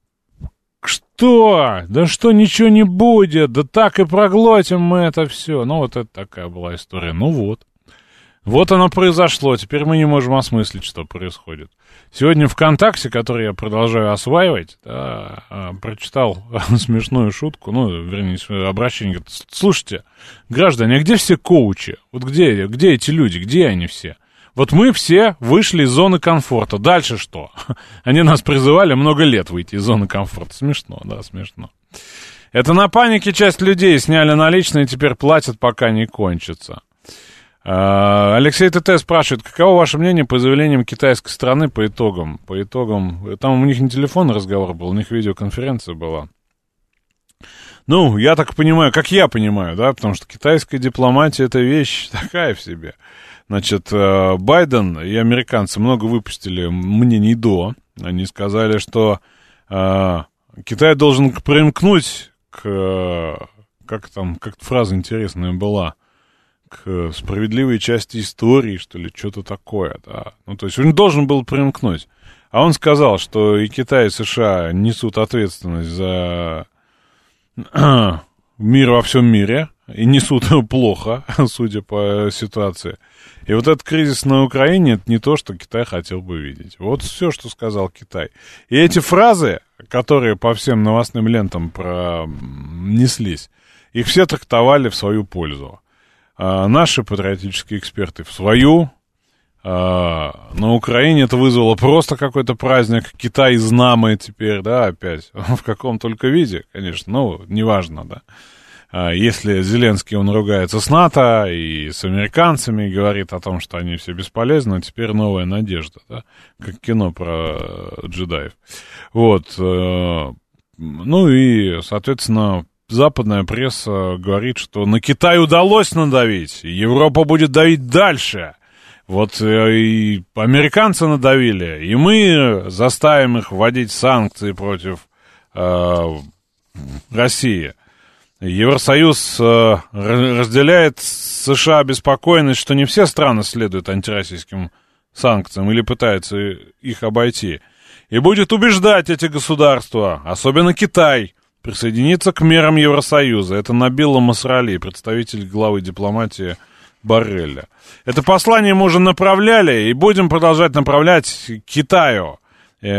Speaker 2: что? Да что, ничего не будет, да так и проглотим мы это все. Ну, вот это такая была история. Ну вот. Вот оно произошло, теперь мы не можем осмыслить, что происходит. Сегодня ВКонтакте, который я продолжаю осваивать, да, прочитал смешную шутку, ну, вернее, обращение, говорит: слушайте, граждане, а где все коучи? Вот где эти люди, где они все? Вот мы все вышли из зоны комфорта, дальше что? Они нас призывали много лет выйти из зоны комфорта. Смешно, да, смешно. Это на панике часть людей сняли наличные, теперь платят, пока не кончится. Алексей ТТ спрашивает, каково ваше мнение по заявлениям китайской страны по итогам? Там у них не телефонный разговор был, у них видеоконференция была. Ну, я так понимаю, как я понимаю, да, потому что китайская дипломатия — это вещь такая в себе. Значит, Байден и американцы много выпустили мнений до. Они сказали, что Китай должен примкнуть как-то фраза интересная была, к справедливой части истории, что ли, что-то такое, да. Ну, то есть он должен был примкнуть. А он сказал, что и Китай, и США несут ответственность за мир во всем мире, и несут плохо, судя по ситуации. И вот этот кризис на Украине — это не то, что Китай хотел бы видеть. Вот все, что сказал Китай. И эти фразы, которые по всем новостным лентам пронеслись, их все трактовали в свою пользу. Наши патриотические эксперты в свою. На Украине это вызвало просто какой-то праздник. Китай знамо теперь, да, опять. В каком только виде, конечно, ну, неважно, да. Если Зеленский, он ругается с НАТО и с американцами, и говорит о том, что они все бесполезны, теперь новая надежда, да, как кино про джедаев. Вот. Ну и, соответственно, западная пресса говорит, что на Китай удалось надавить, и Европа будет давить дальше. Вот и американцы надавили, и мы заставим их вводить санкции против России. Евросоюз разделяет с США обеспокоенность, что не все страны следуют антироссийским санкциям или пытаются их обойти. И будет убеждать эти государства, особенно Китай, присоединиться к мерам Евросоюза. Это Набила Масрали, представитель главы дипломатии Борреля. Это послание мы уже направляли и будем продолжать направлять Китаю.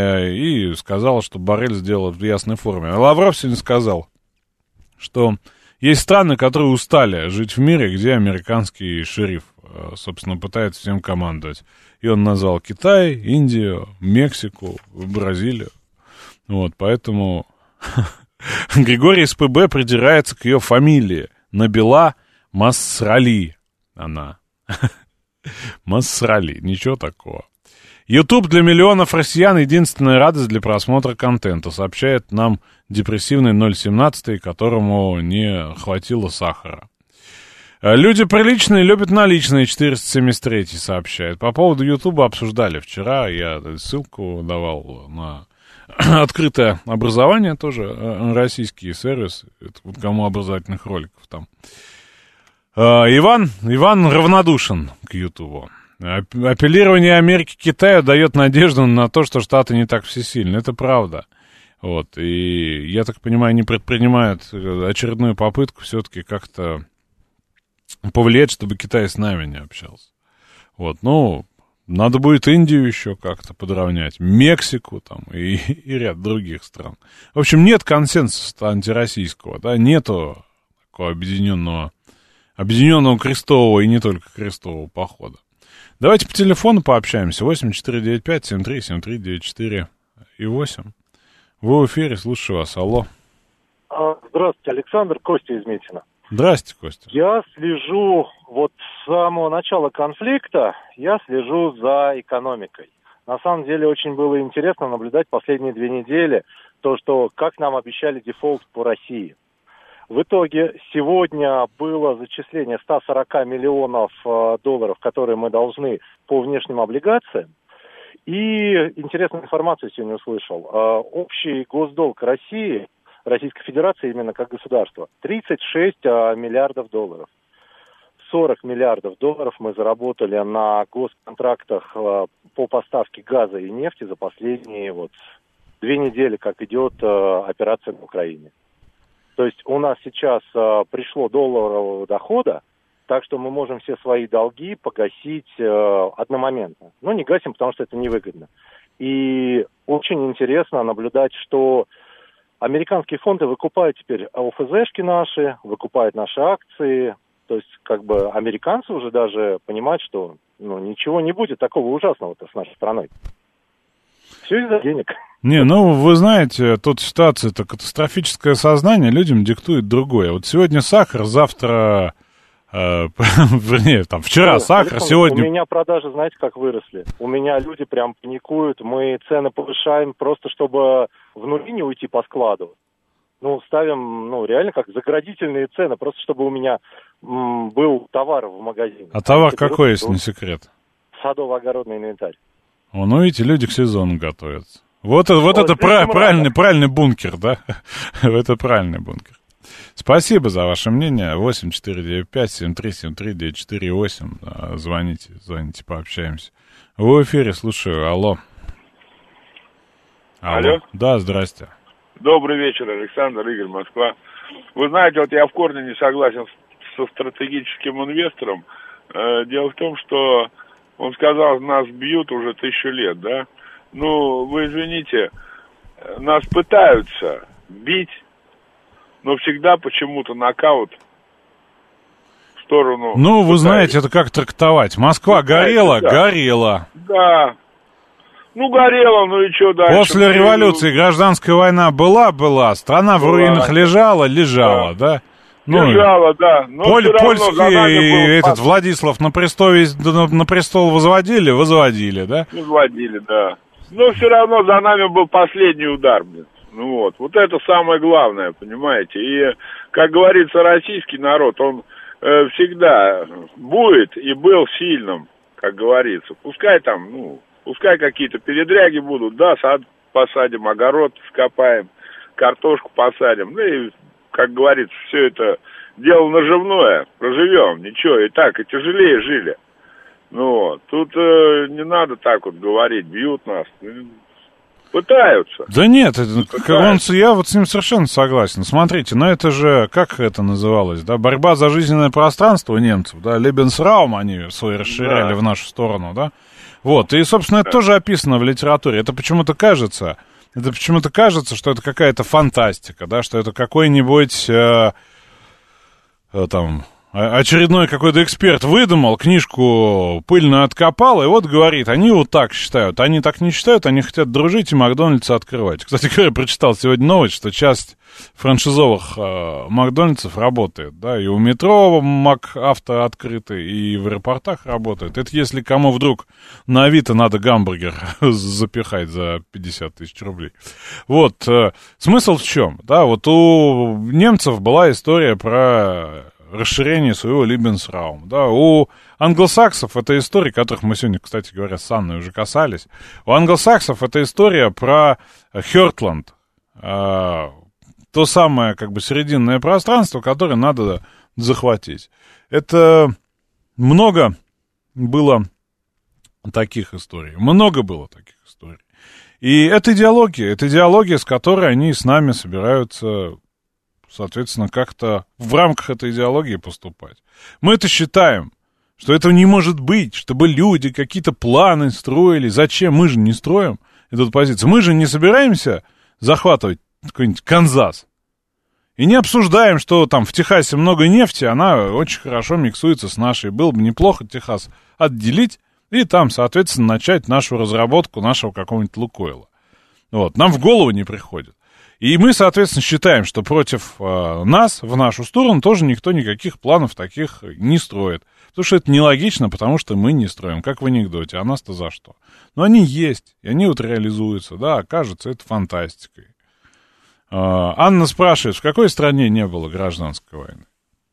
Speaker 2: И сказал, что Боррель сделал в ясной форме. А Лавров сегодня сказал, что Есть страны, которые устали жить в мире, где американский шериф, собственно, пытается всем командовать. И он назвал Китай, Индию, Мексику, Бразилию. Вот, поэтому Григорий из ПБ придирается к ее фамилии. Набила Масрали. Она. Масрали. Ничего такого. YouTube для миллионов россиян — единственная радость для просмотра контента, сообщает нам депрессивный 017, которому не хватило сахара. Люди приличные любят наличные, 473 сообщает. По поводу YouTube обсуждали вчера, я ссылку давал на открытое образование, тоже российский сервис, это вот кому образовательных роликов там. Иван равнодушен к YouTube. Апеллирование Америки к Китаю дает надежду на то, что Штаты не так всесильны. Это правда. Вот. И, я так понимаю, они предпринимают очередную попытку все-таки как-то повлиять, чтобы Китай с нами не общался. Вот. Ну, надо будет Индию еще как-то подровнять, Мексику там и ряд других стран. В общем, нет консенсуса антироссийского, да, нету такого объединенного крестового и не только крестового похода. Давайте по телефону пообщаемся. 8495-7373-94 и 8. Вы в эфире, слушаю вас. Алло.
Speaker 12: Здравствуйте, Александр, Костя из Митина.
Speaker 2: Здрасте, Костя.
Speaker 12: Я слежу, вот с самого начала конфликта, я слежу за экономикой. На самом деле очень было интересно наблюдать последние 2 недели то, что как нам обещали дефолт по России. В итоге сегодня было зачисление 140 миллионов долларов, которые мы должны по внешним облигациям. И интересную информацию сегодня услышал. Общий госдолг России, Российской Федерации именно как государства, 36 миллиардов долларов. 40 миллиардов долларов мы заработали на госконтрактах по поставке газа и нефти за последние 2 недели, как идет операция на Украине. То есть у нас сейчас пришло долларового дохода, так что мы можем все свои долги погасить одномоментно. Но не гасим, потому что это невыгодно. И очень интересно наблюдать, что американские фонды выкупают теперь ОФЗшки наши, выкупают наши акции. То есть как бы американцы уже даже понимают, что ничего не будет такого ужасного-то с нашей страной. Все из-за денег.
Speaker 2: Не, вы знаете, тут ситуация-то катастрофическое сознание людям диктует другое. Вот сегодня сахар, завтра, вернее, там, вчера сахар,
Speaker 12: Александр,
Speaker 2: сегодня...
Speaker 12: У меня продажи, знаете, как выросли? У меня люди прям паникуют, мы цены повышаем просто, чтобы в нули не уйти по складу. Ставим, реально как заградительные цены, просто чтобы у меня был товар в магазине.
Speaker 2: А товар какой, если не секрет?
Speaker 12: Садово-огородный инвентарь.
Speaker 2: Видите, люди к сезону готовятся. Вот это правильный бункер, да? Это правильный бункер. Спасибо за ваше мнение. 8495-7373-94-8. Звоните, пообщаемся. Вы в эфире, слушаю. Алло.
Speaker 13: Алло.
Speaker 2: Да, здрасте.
Speaker 13: Добрый вечер, Александр, Игорь, Москва. Вы знаете, я в корне не согласен со стратегическим инвестором. Дело в том, что он сказал, нас бьют уже 1000 лет, да? Вы извините, нас пытаются бить, но всегда почему-то нокаут в сторону...
Speaker 2: вы знаете, это как трактовать. Москва горела.
Speaker 13: Да. Горела, и что дальше?
Speaker 2: После революции гражданская война была, страна в руинах лежала, да?
Speaker 13: Лежала, да. Но
Speaker 2: польский Владислав на престол возводили, да?
Speaker 13: Возводили, да. Но все равно за нами был последний удар, блин. Вот это самое главное, понимаете. И, как говорится, российский народ, он всегда будет и был сильным, как говорится. Пускай какие-то передряги будут, да, сад посадим, огород вкопаем, картошку посадим. И, как говорится, все это дело наживное, проживем, ничего, и так, и тяжелее жили. Тут не надо так говорить, бьют нас, пытаются.
Speaker 2: Да нет, я с ним совершенно согласен. Смотрите, это же, как это называлось, да, борьба за жизненное пространство у немцев, да, Lebensraum они свои расширяли в нашу сторону, да. И, собственно, это тоже описано в литературе. Это почему-то кажется, что это какая-то фантастика, да, что это какой-нибудь там очередной какой-то эксперт выдумал, книжку пыльно откопал, и вот говорит, они вот так считают. Они так не считают, они хотят дружить и Макдональдса открывать. Кстати говоря, прочитал сегодня новость, что часть франшизовых Макдональдсов работает, да, и у метро МакАвто открыты, и в аэропортах работает. Это если кому вдруг на Авито надо гамбургер запихать за 50 тысяч рублей. Вот, смысл в чем? Да, вот у немцев была история про расширение своего Lebensraum. Да, у англосаксов это история, которых мы сегодня, кстати говоря, с Анной уже касались. У англосаксов это история про Хёртланд. То самое, как бы, срединное пространство, которое надо захватить. Это много было таких историй. Много было таких историй. И это идеология, с которой они с нами собираются, соответственно, как-то в рамках этой идеологии поступать. Мы это считаем, что этого не может быть, чтобы люди какие-то планы строили. Зачем? Мы же не строим эту позицию. Мы же не собираемся захватывать какой-нибудь Канзас. И не обсуждаем, что там в Техасе много нефти, она очень хорошо миксуется с нашей. Было бы неплохо Техас отделить и там, соответственно, начать нашу разработку нашего какого-нибудь Лукойла. Вот. Нам в голову не приходит. И мы, соответственно, считаем, что против нас, в нашу сторону, тоже никто никаких планов таких не строит. Потому что это нелогично, потому что мы не строим, как в анекдоте, а нас-то за что? Но они есть, и они вот реализуются, да, кажется, это фантастикой. Анна спрашивает, в какой стране не было гражданской войны?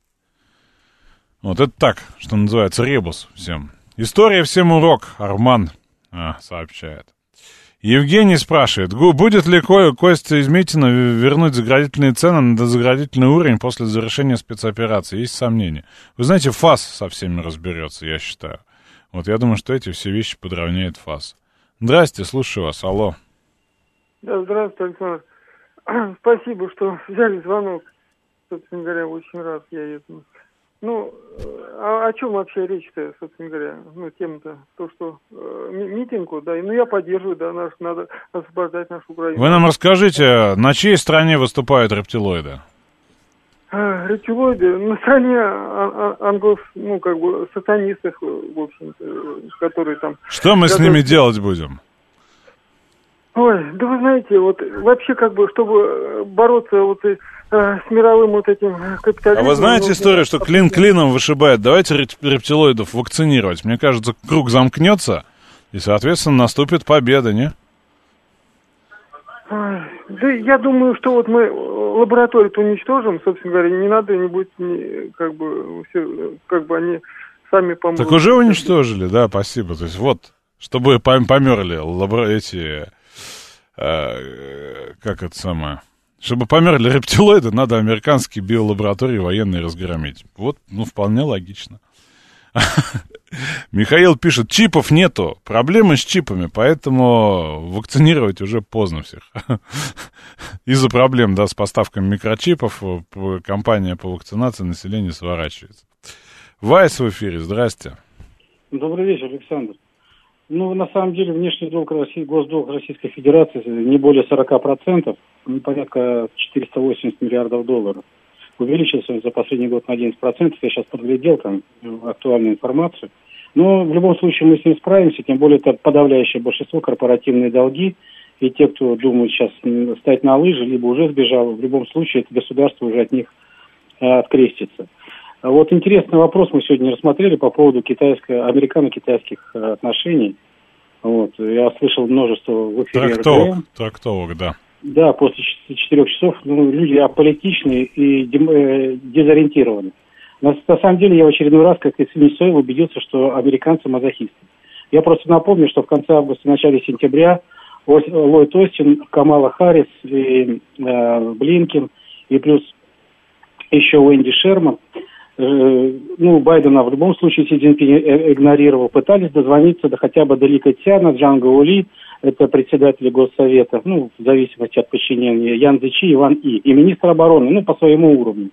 Speaker 2: Вот это так, что называется, ребус всем. История всем урок, Арман сообщает. Евгений спрашивает, будет ли Костя Изметина вернуть заградительные цены на дозаградительный уровень после завершения спецоперации? Есть сомнения. Вы знаете, ФАС со всеми разберется, я считаю. Вот я думаю, что эти все вещи подровняет ФАС. Здрасте, слушаю вас, алло.
Speaker 14: Да, здравствуйте, Александр. Спасибо, что взяли звонок. Собственно говоря, очень рад я этому. Ну, о чем вообще речь-то, собственно говоря? Ну, тема-то, то, что митингу, да, ну, я поддерживаю, да, надо освобождать нашу Украину.
Speaker 2: Вы нам расскажите, на чьей стороне выступают рептилоиды?
Speaker 14: Рептилоиды на стороне ну, как бы, сатанистов, в общем-то, которые там...
Speaker 2: Что мы с ними делать будем?
Speaker 14: Ой, да вы знаете, вот вообще как бы, чтобы бороться вот с мировым вот этим капитализмом...
Speaker 2: А вы знаете историю, что клин клином вышибает? Давайте рептилоидов вакцинировать. Мне кажется, круг замкнется, и, соответственно, наступит победа, не?
Speaker 14: Ой, да я думаю, что вот мы лабораторию-то уничтожим, собственно говоря, не надо, не будет, как бы, все, как бы они сами помогут.
Speaker 2: Так уже уничтожили, да, спасибо. То есть вот, чтобы померли эти... как это самое... Чтобы померли рептилоиды, надо американские биолаборатории военные разгромить. Вот, ну, вполне логично. Михаил пишет, чипов нету, проблемы с чипами, поэтому вакцинировать уже поздно всех. Из-за проблем, да, с поставками микрочипов компания по вакцинации населения сворачивается. Вайс в эфире, здрасте.
Speaker 6: Добрый вечер, Александр. Ну, на самом деле, внешний долг госдолг Российской Федерации не более 40%, порядка 480 миллиардов долларов. Увеличился он за последний год на 11%, я сейчас подглядел там актуальную информацию. Но в любом случае мы с ним справимся, тем более это подавляющее большинство корпоративные долги, и те, кто думает сейчас стать на лыжи, либо уже сбежал, в любом случае это государство уже от них открестится. Вот интересный вопрос мы сегодня рассмотрели по поводу американо-китайских отношений. Вот. Я слышал множество в эфире
Speaker 2: Трактовок, да.
Speaker 6: Да, после 4 часов люди аполитичны и дезориентированы. На самом деле я в очередной раз, как и Венесуэла, убедился, что американцы мазохисты. Я просто напомню, что в конце августа, начале сентября Ллойд Остин, Камала Харрис и Блинкен, и плюс еще Уэнди Шерман, Байдена в любом случае Си Цзиньпин игнорировал, пытались дозвониться хотя бы до Ли Кэцяна, Джанга Ули, это председатель Госсовета, в зависимости от подчинения, Ян Цзичи, Иван И министр обороны, по своему уровню.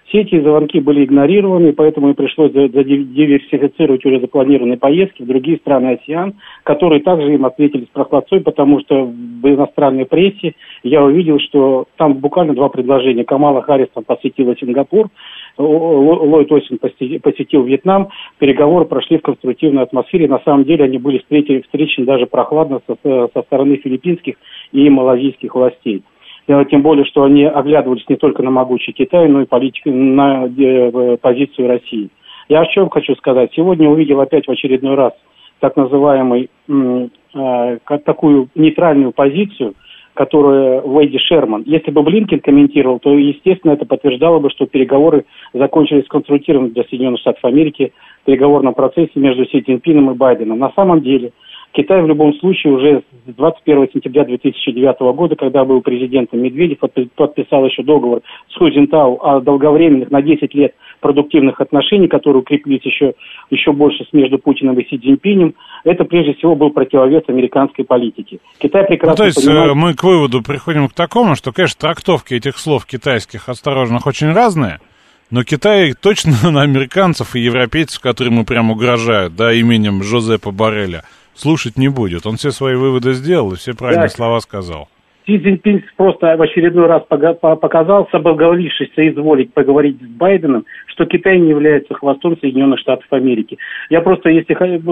Speaker 15: Все эти звонки были игнорированы, поэтому и пришлось диверсифицировать уже запланированные поездки в другие страны АСЕАН, которые также им ответили с прохладцой, потому что в иностранной прессе я увидел, что там буквально два предложения. Камала Харрис там посетила Сингапур, Ллойд Остин посетил Вьетнам, переговоры прошли в конструктивной атмосфере. На самом деле они были встречены даже прохладно со стороны филиппинских и малазийских властей. Тем более, что они оглядывались не только на могучий Китай, но и на позицию России. Я о чем хочу сказать. Сегодня увидел опять в очередной раз так называемый, такую нейтральную позицию, которую Уэйди Шерман. Если бы Блинкен комментировал, то, естественно, это подтверждало бы, что переговоры закончились конструктивно для Соединенных Штатов Америки в переговорном процессе между Си Цзиньпином и Байденом. На самом деле, Китай в любом случае уже с 21 сентября 2009 года, когда был президентом Медведев, подписал еще договор с Ху Цзинтао о долговременных на 10 лет продуктивных отношений, которые укрепились еще больше между Путиным и Си Цзиньпинем. Это прежде всего был противовес американской политике. Китай прекрасно понимает...
Speaker 2: мы к выводу приходим к такому, что, конечно, трактовки этих слов китайских осторожных очень разные, но Китай точно на американцев и европейцев, которым мы прям угрожают, да, именем Жозепа Борреля, слушать не будет. Он все свои выводы сделал и все правильные слова сказал.
Speaker 15: Си Цзиньпин просто в очередной раз показал, соблаговолившись соизволить поговорить с Байденом, что Китай не является хвостом Соединенных Штатов Америки. Я просто, если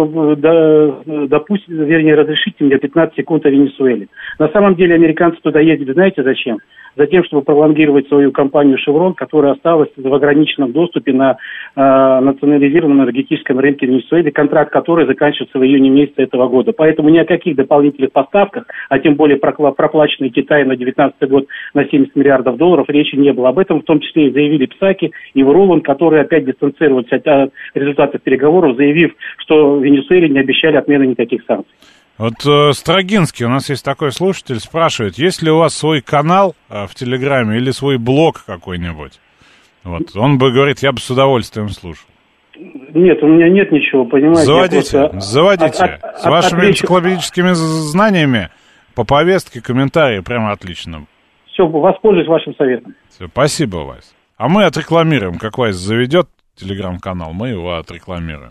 Speaker 15: разрешите мне 15 секунд о Венесуэле. На самом деле американцы туда ездили, знаете зачем? Затем, чтобы пролонгировать свою компанию «Шеврон», которая осталась в ограниченном доступе на национализированном энергетическом рынке Венесуэлы, контракт которой заканчивается в июне месяце этого года. Поэтому ни о каких дополнительных поставках, а тем более проплаченной Китаю на 2019 год на 70 миллиардов долларов, речи не было. Об этом в том числе и заявили Псаки и Врулан, которые опять дистанцировались от результатов переговоров, заявив, что в Венесуэле не обещали отмены никаких санкций.
Speaker 2: Вот Строгинский, у нас есть такой слушатель, спрашивает, есть ли у вас свой канал в Телеграме или свой блог какой-нибудь? Вот, он бы говорит, я бы с удовольствием слушал.
Speaker 15: Нет, у меня нет ничего, понимаете.
Speaker 2: Заводите. С вашими энциклопедическими знаниями по повестке, комментарии, прямо отлично.
Speaker 15: Все, воспользуюсь вашим советом.
Speaker 2: Все, спасибо, Вась. А мы отрекламируем, как Вась заведет телеграм-канал, мы его отрекламируем.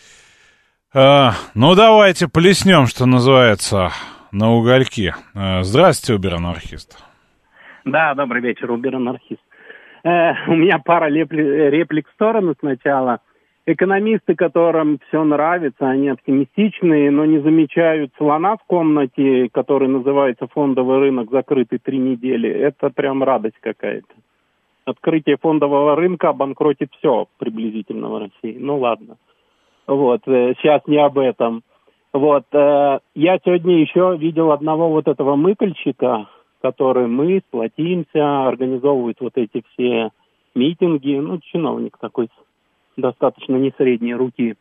Speaker 2: Ну, давайте плеснем, что называется, на угольки. Здравствуйте, Убер-анархист.
Speaker 16: Да, добрый вечер, Убер-анархист. У меня пара реплик в сторону сначала. Экономисты, которым все нравится, они оптимистичные, но не замечают слона в комнате, который называется фондовый рынок, закрытый 3 недели. Это прям радость какая-то. Открытие фондового рынка обанкротит все приблизительно в России. Ну, ладно. Вот, сейчас не об этом. Вот, я сегодня еще видел одного вот этого мыкальщика, который мы сплотимся, организовывает вот эти все митинги. Ну, чиновник такой достаточно не средней руки.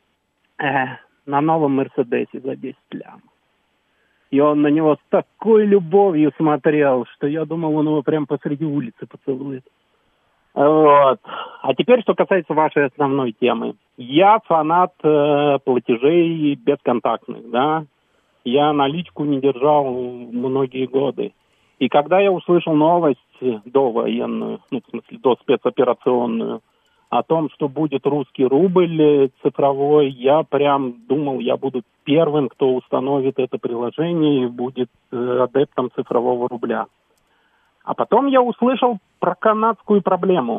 Speaker 16: На новом Мерседесе за 10 лям. И он на него с такой любовью смотрел, что я думал, он его прям посреди улицы поцелует. Вот. А теперь, что касается вашей основной темы. Я фанат платежей бесконтактных, да. Я наличку не держал многие годы. И когда я услышал новость довоенную, ну, в смысле, до спецоперационную, о том, что будет русский рубль цифровой, я прям думал, я буду первым, кто установит это приложение и будет адептом цифрового рубля. А потом я услышал про канадскую проблему,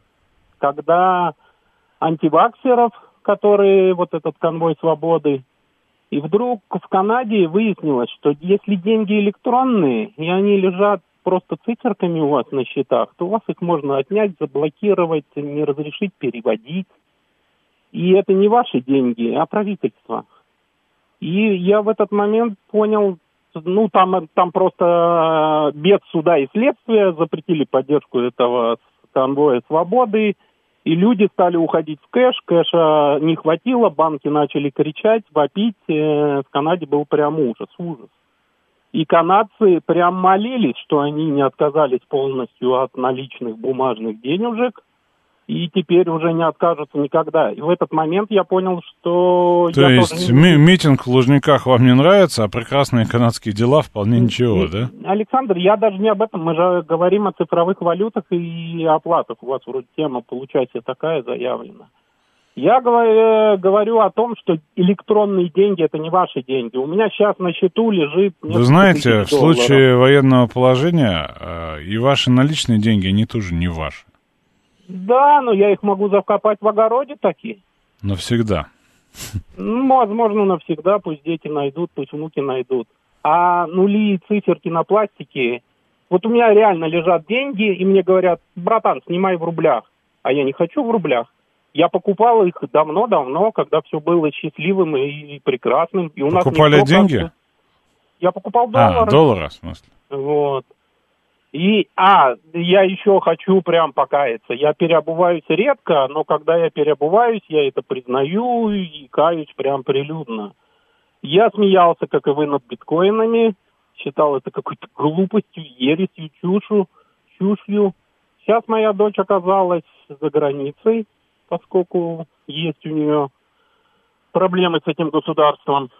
Speaker 16: когда антиваксеров, которые вот этот конвой свободы, и вдруг в Канаде выяснилось, что если деньги электронные, и они лежат просто циферками у вас на счетах, то у вас их можно отнять, заблокировать, не разрешить переводить. И это не ваши деньги, а правительство. И я в этот момент понял, ну, там просто без суда и следствия запретили поддержку этого конвоя свободы, и люди стали уходить в кэш, кэша не хватило, банки начали кричать, вопить, в Канаде был прям ужас. И канадцы прям молились, что они не отказались полностью от наличных бумажных денежек, и теперь уже не откажутся никогда. И в этот момент я понял, что...
Speaker 2: То есть митинг в Лужниках вам не нравится, а прекрасные канадские дела вполне ничего, да?
Speaker 16: Александр, я даже не об этом. Мы же говорим о цифровых валютах и оплатах. У вас вроде тема, получается, такая заявлена. Я говорю о том, что электронные деньги – это не ваши деньги. У меня сейчас на счету лежит...
Speaker 2: Вы знаете, в случае военного положения и ваши наличные деньги, они тоже не ваши.
Speaker 16: Да, но я их могу закопать в огороде такие.
Speaker 2: Навсегда.
Speaker 16: Ну, возможно, навсегда. Пусть дети найдут, пусть внуки найдут. А нули и циферки на пластике... Вот у меня реально лежат деньги, и мне говорят, братан, снимай в рублях. А я не хочу в рублях. Я покупал их давно-давно, когда все было счастливым и прекрасным. И у
Speaker 2: покупали деньги?
Speaker 16: Я покупал доллары.
Speaker 2: Доллары, в смысле.
Speaker 16: Вот. Я еще хочу прям покаяться. Я переобуваюсь редко, но когда я переобуваюсь, я это признаю и каюсь прям прилюдно. Я смеялся, как и вы, над биткоинами. Считал это какой-то глупостью, ересью, чушью. Сейчас моя дочь оказалась за границей, поскольку есть у нее проблемы с этим государством.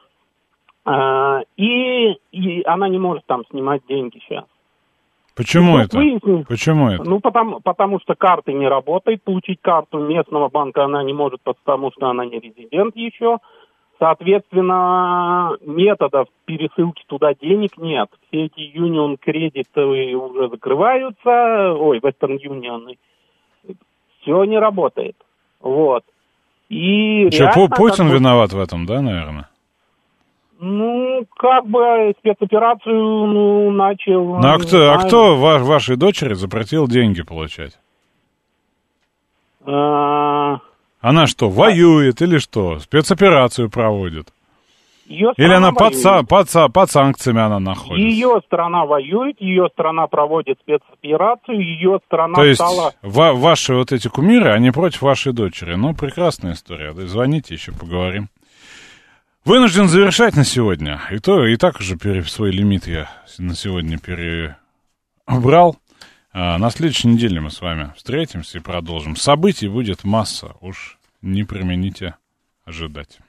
Speaker 16: И она не может там снимать деньги сейчас.
Speaker 2: Почему это? Почему это?
Speaker 16: Ну, потому что карты не работают. Получить карту местного банка она не может, потому что она не резидент еще. Соответственно, методов пересылки туда денег нет. Все эти Union кредиты уже закрываются. Western Union. Все не работает. Вот. И
Speaker 2: что, Путин виноват в этом, да, наверное?
Speaker 16: Ну, как бы спецоперацию начал...
Speaker 2: Ну, а кто вашей дочери запретил деньги получать? Она что, воюет или что? Спецоперацию проводит? Или она под санкциями она находится?
Speaker 16: Ее страна воюет, ее страна проводит спецоперацию, ее страна
Speaker 2: То есть
Speaker 16: стала...
Speaker 2: ваши вот эти кумиры, они против вашей дочери. Ну, прекрасная история. Звоните, еще поговорим. Вынужден завершать на сегодня. И так уже свой лимит я на сегодня перебрал. На следующей неделе мы с вами встретимся и продолжим. Событий будет масса, уж не примените ожидать.